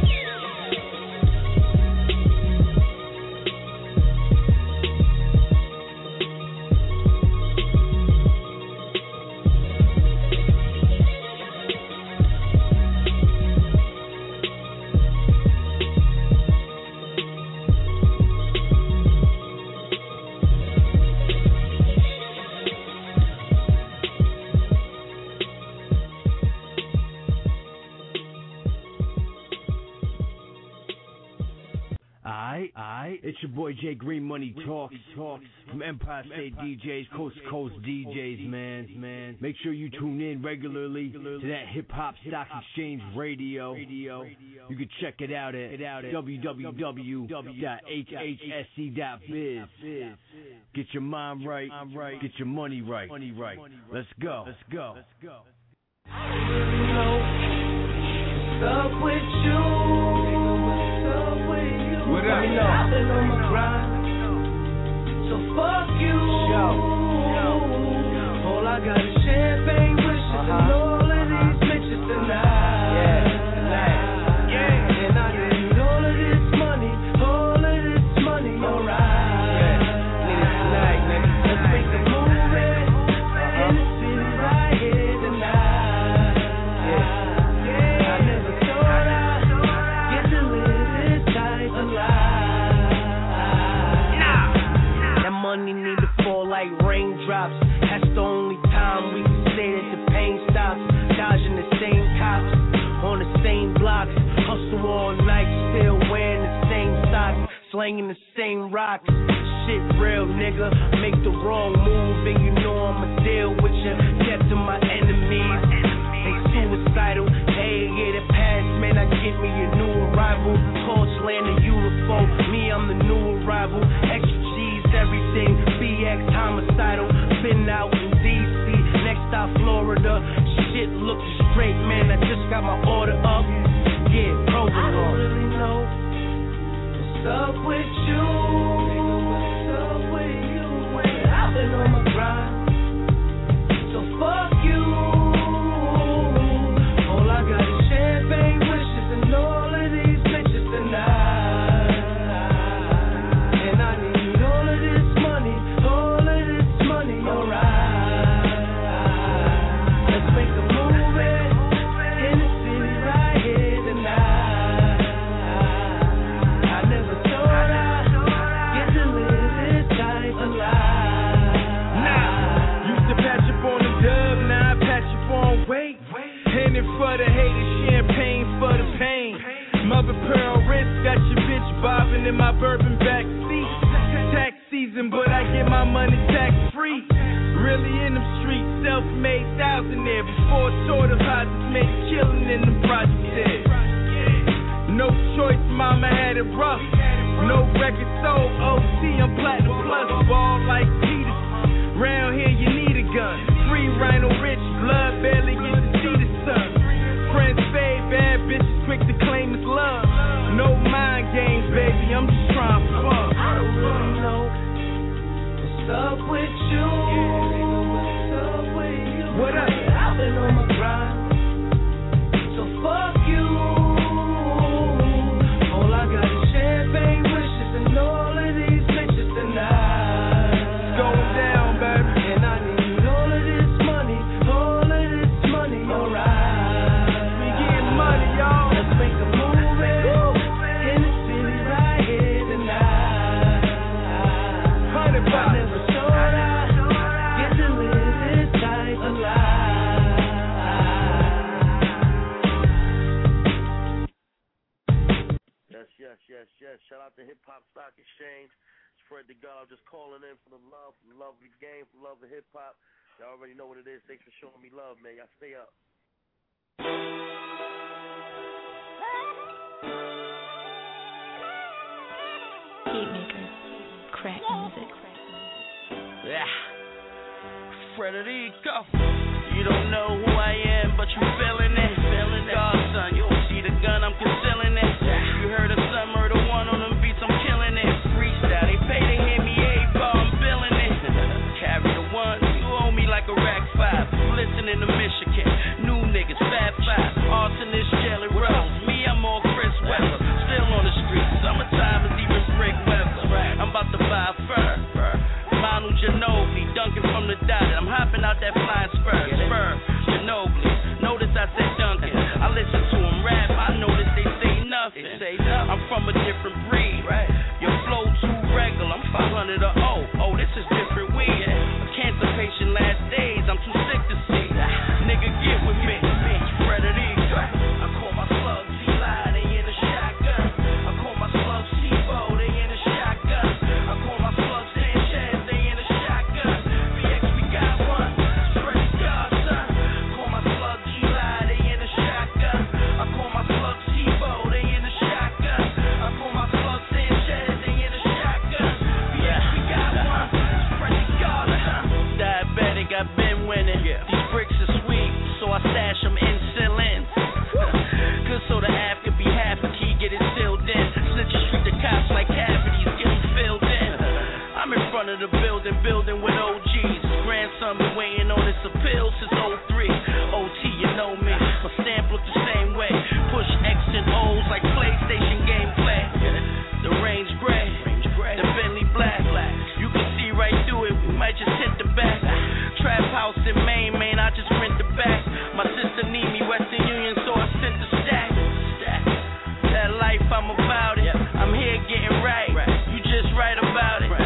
It's your boy Jay Green Money Talks from Empire State DJs, Coast to Coast DJs, man. Make sure you tune in regularly to that Hip Hop Stock Exchange Radio. You can check it out at www.hhsc.biz. Get your mind right, get your money right. Let's go. I really know what's up with you. What up? I've been on my grind, so fuck you. All I got is champagne wishes and all of these bitches tonight. And I need all of this money, alright. Need it tonight, nigga. Let's make a movie in the city right here tonight. I never thought I'd get to live this type of life. Money need to fall like raindrops. That's the only time we can say that the pain stops. Dodging the same cops on the same blocks. Hustle all night, still wearing the same socks, slanging the same rocks. Shit real, nigga. Make the wrong move and you know I'ma deal with you. Death to my enemies. They suicidal. Hey, yeah, the past, man, I get me a new arrival. Torch land, a UFO. Me, I'm the new arrival. Extra everything, BX homicidal. Been out in DC, next stop Florida. Shit looking straight, man. I just got my order up. Yeah, rolling on. I don't really know what's up with you. I've been on my grind, so fuck you. All I got is champagne wishes and all of these bitches tonight. season, but I get my money tax free. Really in them streets, self-made thousandaire. Before tour deposits, made killing in the project there. No choice, mama had it rough. No record sold, OT, I'm platinum plus. Ball like Peters. Round here you need a gun. Free Rhino Rich, blood barely get to see the sun. Friends fade, bad bitches quick to claim it's love. No mind games, baby, I'm just trying to fuck. I don't really know what's up with you. What up? I've been on my grind, so fuck you. All I got is champagne wishes and all of these bitches tonight. It's going down, baby. And I need all of this money, alright. We getting money, y'all. Let's make a movie in the city right here tonight. 100 bucks. Never thought I'd get to live this type of life. Yes. Shout out to Hip Hop Stock Exchange. Spread the God. I'm just calling in for the love of the game, for love of hip hop. Y'all already know what it is. Thanks for showing me love, man. Y'all stay up. Heatmakers, crack music. Yeah. Frederico. You don't know who I am, but you feeling it. Godson, you don't see the gun, I'm concealing it. You heard of Summer, the one on them beats, I'm killing it. Freestyle, they pay to hear me, A-bar, I'm billing it. Carry the one, you owe me like a rack 5. You listening to Michigan, new niggas, Fat 5. Arsonist, Jelly Rose, me, I'm all Chris Weather. Still on the streets, summertime is even brick weather. I'm about to buy a fur. Manu Ginobili, dunking from the dot. I'm hopping out that flying spur. Ginobili, notice I said Duncan. I listen to him rap, I notice they say nothing. I'm from a different breed. Your flow too regular, I'm 500 or oh, this is different weed. A cancer patient last days, I'm too sick to see. Nigga, get with me. Frederico. I call my slug T-Lie, they in a shotgun. I call my slug C-Bo, they in a shotgun. I call my slug Sanchez, they in a shotgun. BX, we got one. Spread the God, son. Call my slug G-Lie, they in a shotgun. I call my slug C-Bo, they in a shotgun. I call my slug Sanchez, they in a shotgun. BX, we got one. Spread the God, diabetic, I've been winning. These bricks are sweet, so I stash them in cylinders. Good so the half could be half a key, get it sealed in. Snitches treat the cops like cavities, get them filled in. I'm in front of the building with OGs. Grandson been waiting on his appeal since 03. OT, you know me, my stamp look the same way. Push X and O's like PlayStation gameplay. The range gray, the Bentley black. You can see right through it, we might just hit the back. Trap house in Maine, man, I just rent the back. My sister need me, Western Union, so I sent the stack. That life, I'm about it. I'm here getting right. You just right about it.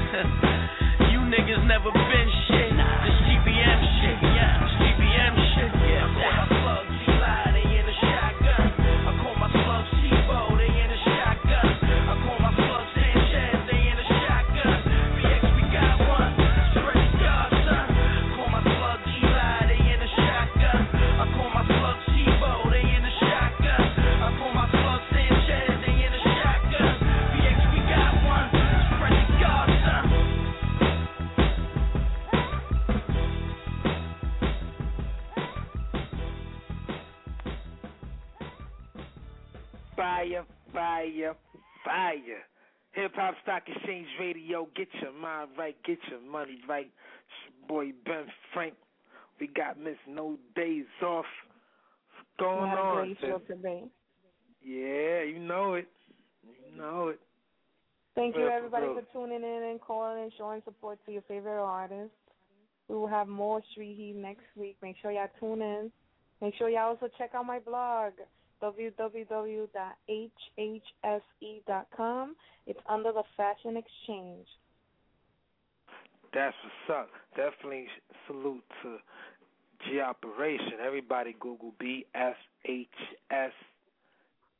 You niggas never been shit. This CBM shit. CBM shit. I call my slug T-Lie, they in a shotgun. I call my slug C-Bo, they in a shotgun. I call my slug Sanchez, they in a shotgun. BX, we got one. Spread the God, son. Call my slug T-Lie, they in a shotgun. I call my slug C-Bo, they in a shotgun. I call my slug Sanchez, they in a shotgun. BX, we got one. Spread the God, son. Fire. Hip Hop Stock Exchange Radio. Get your mind right, get your money right. It's your boy Ben Frank. We got Miss No Days Off. What's going on? Today. Yeah, you know it. Thank you, everybody, for tuning in and calling and showing support to your favorite artists. We will have more Street Heat next week. Make sure y'all tune in. Make sure y'all also check out my blog, www.hhse.com. It's under the Fashion Exchange. That's what's up. Definitely salute to G Operation. Everybody Google BFHS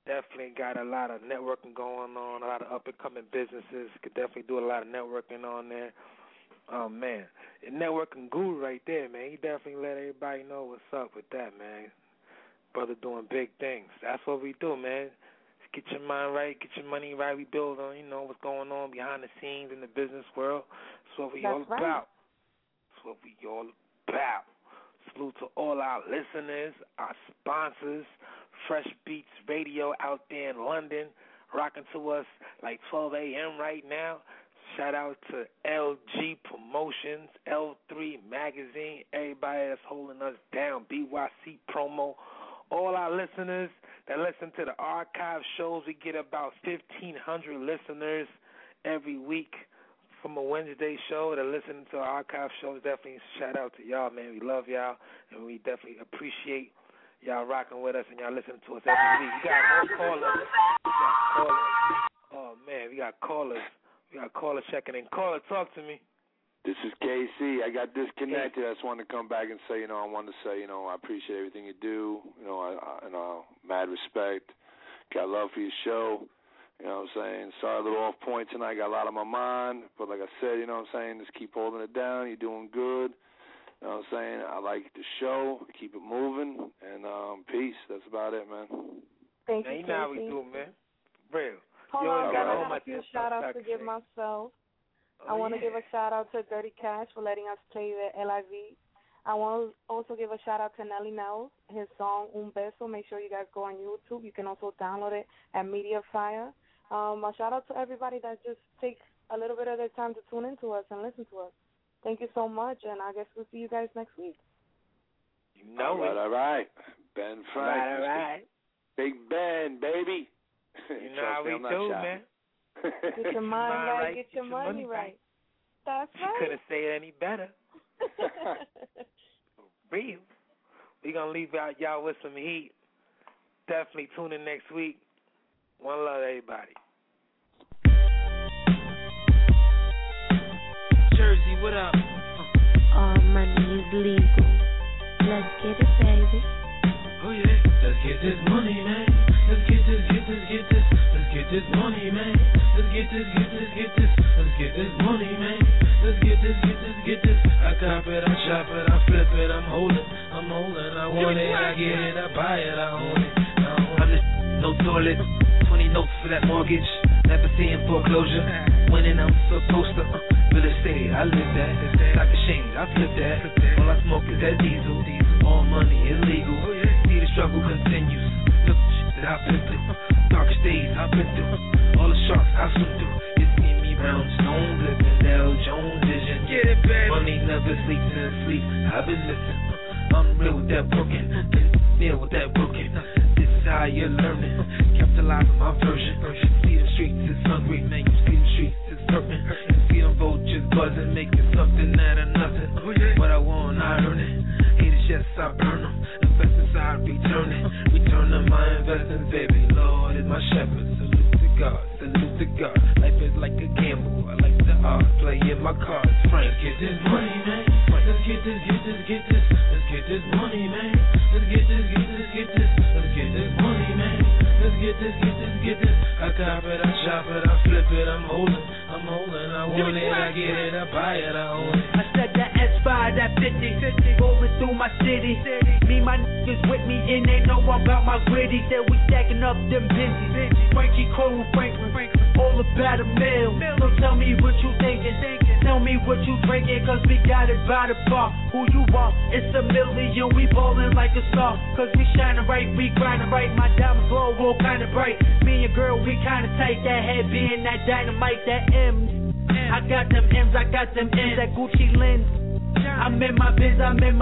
Definitely got a lot of networking going on, a lot of up-and-coming businesses. Could definitely do a lot of networking on there. Oh, man. The networking guru right there, man. He definitely let everybody know what's up with that, man. Brother doing big things. That's what we do, man. Get your mind right, get your money right. We build on, what's going on behind the scenes in the business world. That's what we all about. That's what we all about. Salute to all our listeners, our sponsors, Fresh Beats Radio out there in London, rocking to us like 12 a.m. right now. Shout out to LG Promotions, L3 Magazine, everybody that's holding us down, BYC Promo. All our listeners that listen to the archive shows, we get about 1,500 listeners every week from a Wednesday show that listen to our archive shows. Definitely shout out to y'all, man. We love y'all, and we definitely appreciate y'all rocking with us and y'all listening to us every week. We got more callers. Oh, man, we got callers. We got callers checking in. Caller, talk to me. This is KC. I got disconnected. I just wanted to come back and say, I wanted to say, I appreciate everything you do. I mad respect. Got love for your show. You know what I'm saying? Sorry, a little off point tonight. Got a lot on my mind. But like I said, just keep holding it down. You're doing good. You know what I'm saying? I like the show. Keep it moving. And peace. That's about it, man. Thank you, you know how we do, man. Real. Hold on, I got a few shout-outs to give myself. I want to give a shout-out to Dirty Cash for letting us play the LIV. I want to also give a shout-out to Nelly Nels, his song Un Beso. Make sure you guys go on YouTube. You can also download it at Mediafire. A shout-out to everybody that just takes a little bit of their time to tune into us and listen to us. Thank you so much, and I guess we'll see you guys next week. All right. Ben Frank. All right. Big Ben, baby. You know how we do, man. Get your mind right, get your money right. That's right. You couldn't say it any better. Real. We're going to leave out y'all with some heat. Definitely tune in next week. One love, everybody. Jersey, what up? All money is legal. Let's get it, baby. Oh, yeah. Let's get this money, man. Let's get this. Let's get this money, man. Let's get this. Let's get this money, man. Let's get this. I cop it, I shop it, I flip it, I'm holding. I want it, I get it, I buy it, I own it. I'm the no toilet, 20 notes for that mortgage. Never seeing foreclosure. Winning, I'm supposed to. Real estate, I live that. Like a shame, I flip that. All I smoke is that diesel. All money illegal. See the struggle continues. Look at shit that I've been through. Darkest days I've been through. All the sharks I swim through. You see me round stone living. L. Jones vision. Get it, baby. Money never sleeps in sleep. I've been missing. I'm real with that broken. Near with that broken. This is how you're learning. Capitalize my version. See the streets is hungry. Man, you see the streets is hurting. You see them vultures buzzing. Making something out of nothing. What I want, I earn it. Haters, yes, I burn them. Investments, I return it. Return on my investments, baby. Lord is my shepherd. Salute to God. Salute to God. Life is like a gamble. I like the art. Playing my cards. Frank, get this money, man. Let's get this. Let's get this money, man. Let's get this. Let's get this money, man. Let's get this. I cop it, I shop it, I flip it, I'm holding. I want it, I get it, I buy it, I own it. I said that S5, that 50, rolling through my city. Me, my niggas with me, and they know about my gritty. Said we stacking up them busy. Frankie Cole, Franklin, all about a meal. So tell me what you thinking. Tell me what you drinking, cause we got it by the bar. Who you are? It's $1 million, we ballin' like a star. Cause we shining right, we grinding right. My diamond glow all kinda bright. Me and girl, we kinda tight. That head being that dynamite, that M. I got them M's, I got them N's, that Gucci lens. I'm in my biz,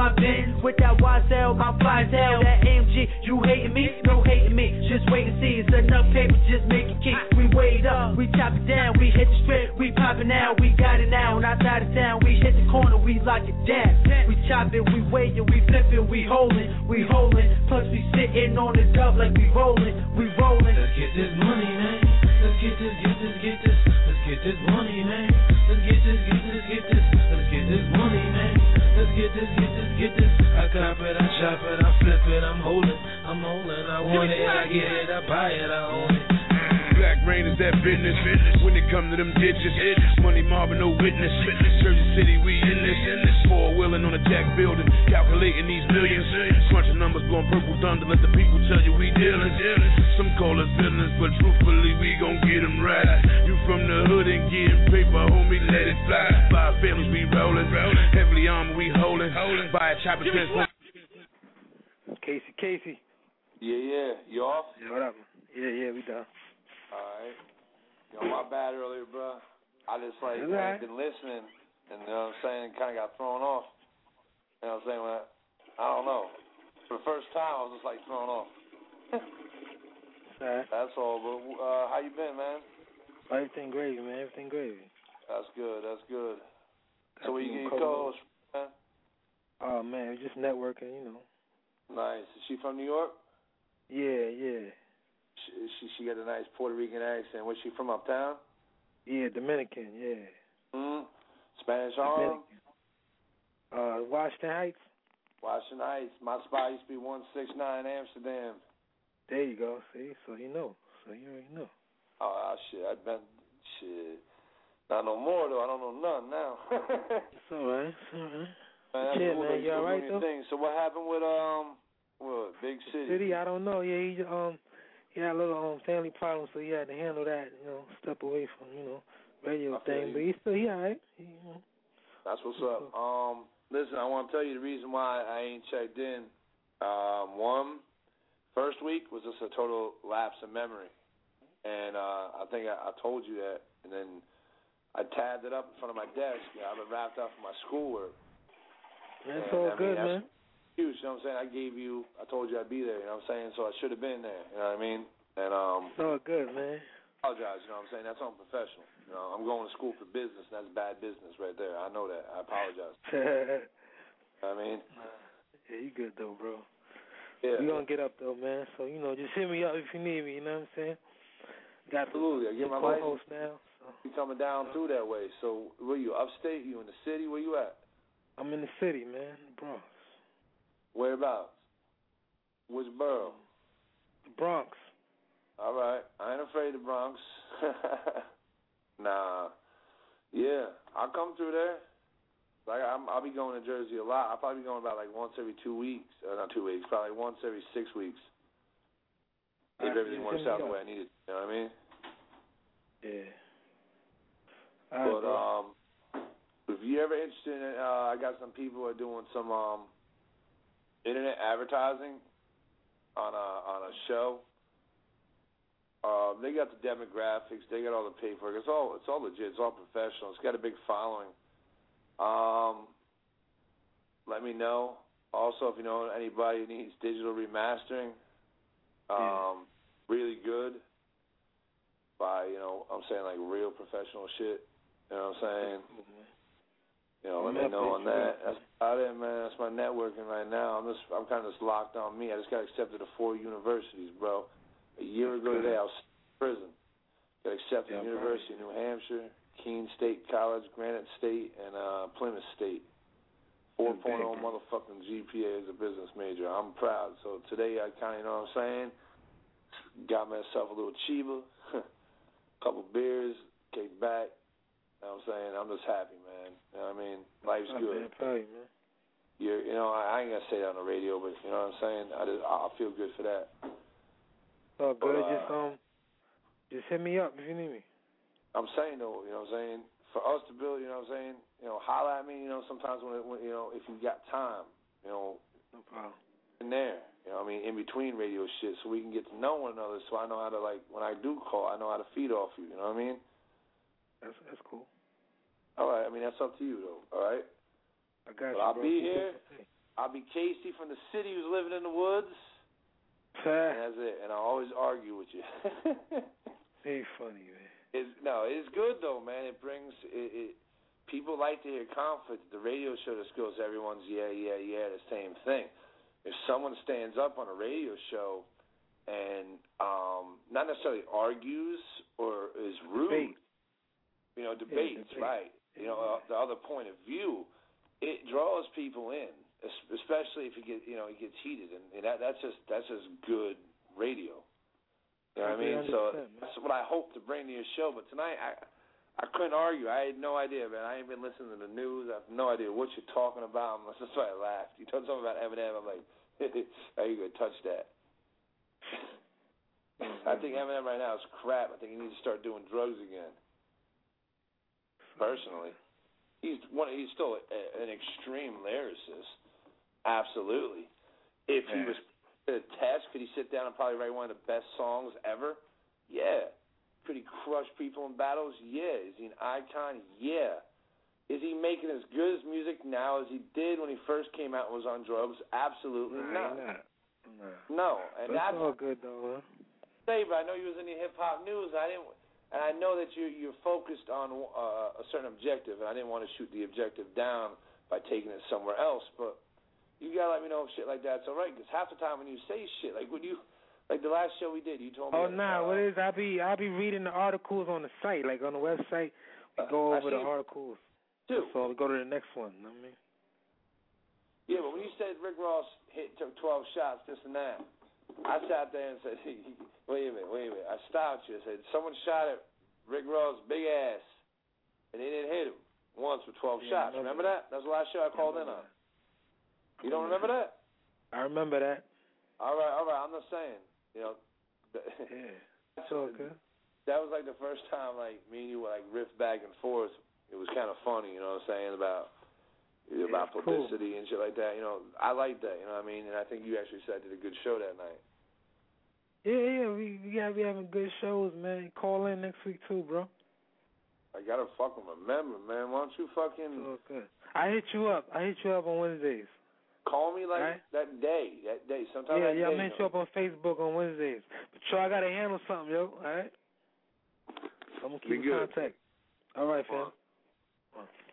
with that YSL, my fly tail, that AMG. You hating me? No hating me. Just wait and see. It's enough paper, just make it keep. We weighed up, we chop it down, we hit the strip, we poppin' now, we got it now. And outside of town, we hit the corner, we lock it down. We chop it, we weigh it, we flip it, we holdin'. Plus we sitting on the dub like we rollin'. Let's get this money, man. Let's get this. Let's get this money, man. Let's get this. Let's get this money, man. Let's get this. I cop it, I shop it, I flip it, I'm holding. I want it, I get get it, I buy it, I own it. Black rain is that business. When it come to them ditches, money mobbing, no witness. Jersey City, we in this. Four-wheeling on a jack building, calculating these millions. Crunching numbers, blowing purple thunder, let the people tell you we dealing. Some call us villains, but truthfully, we gon' get them right. You from the hood and getting paper, homie, let it fly. 5 families, we rollin'. Heavily armed, we holding. Buy a chopper, transform. Casey. Yeah. You off? Yeah, what up? Yeah, we done. Alright. My bad earlier, bro. I just right. been listening, and you know what I'm saying, kind of got thrown off. You know what I'm saying? Well, I don't know. For the first time, I was just thrown off. Alright. That's all. But how you been, man? Everything gravy, man. Everything gravy. That's good. So where you get your co-host, man? Oh man, we're just networking, you know. Nice. Is she from New York? Yeah. She got a nice Puerto Rican accent. Where's she from, uptown? Yeah, Dominican, yeah. Spanish Harlem? Washington Heights. Washington Heights. My spot used to be 169 Amsterdam. There you go. See? So you know. So you already know. Oh, shit. I've been... Shit. Not no more, though. I don't know none now. It's all right. Man, yeah, man. You all right, though? So what happened with, Big City? I don't know. Yeah, he had a little family problem, so he had to handle that, step away from, radio thing. But he all right. That's what's up. Listen, I want to tell you the reason why I ain't checked in. One, first week was just a total lapse in memory. And I think I told you that. And then I tabbed it up in front of my desk. I've been wrapped up for my schoolwork. That's all good, man. Huge, you know what I'm saying? I told you I'd be there, you know what I'm saying? So I should have been there, you know what I mean? And it's all good, man. I apologize, you know what I'm saying? That's unprofessional. I'm going to school for business, and that's bad business right there. I know that. I apologize. You know what I mean? Yeah, you good though, bro. Yeah. We gonna get up though, man. So, just hit me up if you need me, you know what I'm saying? Absolutely. I get my co-host now. So. You coming down through that way. So where you, upstate? You in the city? Where you at? I'm in the city, man, the Bronx. Whereabouts? Which borough? The Bronx. All right. I ain't afraid of the Bronx. Nah. Yeah. I'll come through there. I'll be going to Jersey a lot. I'll probably be going about once every 2 weeks. Not 2 weeks. Probably once every 6 weeks. If everything works out the way I need it. You know what I mean? Yeah. But if you're ever interested in it, I got some people who are doing some internet advertising on a show. They got the demographics, they got all the paperwork. It's all legit. It's all professional. It's got a big following. Let me know. Also, if you know anybody who needs digital remastering, really good. By I'm saying real professional shit. You know what I'm saying? Let me know on that. That's about it, man. That's my networking right now. I'm kind of just locked on me. I just got accepted to 4 universities, bro. A year ago today, I was in prison. Got accepted to University of New Hampshire, Keene State College, Granite State, and Plymouth State. 4.0 motherfucking GPA as a business major. I'm proud. So today I kind of, you know what I'm saying, got myself a little chiba, couple beers, kick back. You know what I'm saying? I'm just happy, man. You know what I mean? Life's good. Man. I ain't gonna say that on the radio, but you know what I'm saying? I feel good for that. Oh, good. Just hit me up if you need me. I'm saying though, you know what I'm saying? For us to build, you know what I'm saying? Holler at me. Sometimes when if you got time, no problem. In there, you know what I mean? In between radio shit, so we can get to know one another. So I know how to when I do call, I know how to feed off you. You know what I mean? That's cool. All right. I mean, that's up to you though. All right. I got you. I'll be here. I'll be Casey from the city who's living in the woods. And that's it. And I always argue with you. Ain't funny, man. It's good though, man. It brings it. People like to hear conflict. The radio show just goes, everyone's yeah, the same thing. If someone stands up on a radio show and not necessarily argues or is rude, debates, right? The other point of view, it draws people in, especially if it gets heated, and that's just good radio. You know what I mean? So that's what I hope to bring to your show. But tonight, I couldn't argue. I had no idea, man. I ain't been listening to the news. I have no idea what you're talking about. That's why I laughed. You told something about Eminem. I'm like, how you going to touch that? I think Eminem right now is crap. I think he needs to start doing drugs again. Personally. He's still an extreme lyricist. Absolutely. If he was a test, could he sit down and probably write one of the best songs ever? Yeah. Could he crush people in battles? Yeah. Is he an icon? Yeah. Is he making as good as music now as he did when he first came out and was on drugs? Absolutely not. No. And that's all good though, huh? But I know you was in the hip hop news. And I know that you're focused on a certain objective, and I didn't want to shoot the objective down by taking it somewhere else. But you gotta let me know if shit like that's all right. Because half the time when you say shit, like when you, like the last show we did, you told me. Oh nah, what is? I be reading the articles on the site, like on the website. We go over the articles. Too. So we go to the next one. You know what I mean? Yeah, but when you said Rick Ross took 12 shots, this and that, I sat there and said, wait a minute. I stopped you. I said, someone shot at Rick Ross' big ass, and they didn't hit him once with 12 shots. Remember that? That was the last show I called in on. You don't remember that? I remember that. All right. I'm just saying. You know. That's okay. That was like the first time, like, me and you would, like, riff back and forth. It was kind of funny, you know what I'm saying, about publicity and shit like that. You know, I like that, you know what I mean? And I think you actually said I did a good show that night. Yeah, we gotta be having good shows, man. Call in next week too, bro. I gotta fucking remember, man. Why don't you fucking? Okay. I hit you up on Wednesdays. Call me like that day. Sometime that day. Yeah, I'm hit you up on Facebook on Wednesdays. But I gotta handle something, yo. All right. I'm gonna keep in contact. All right, fam.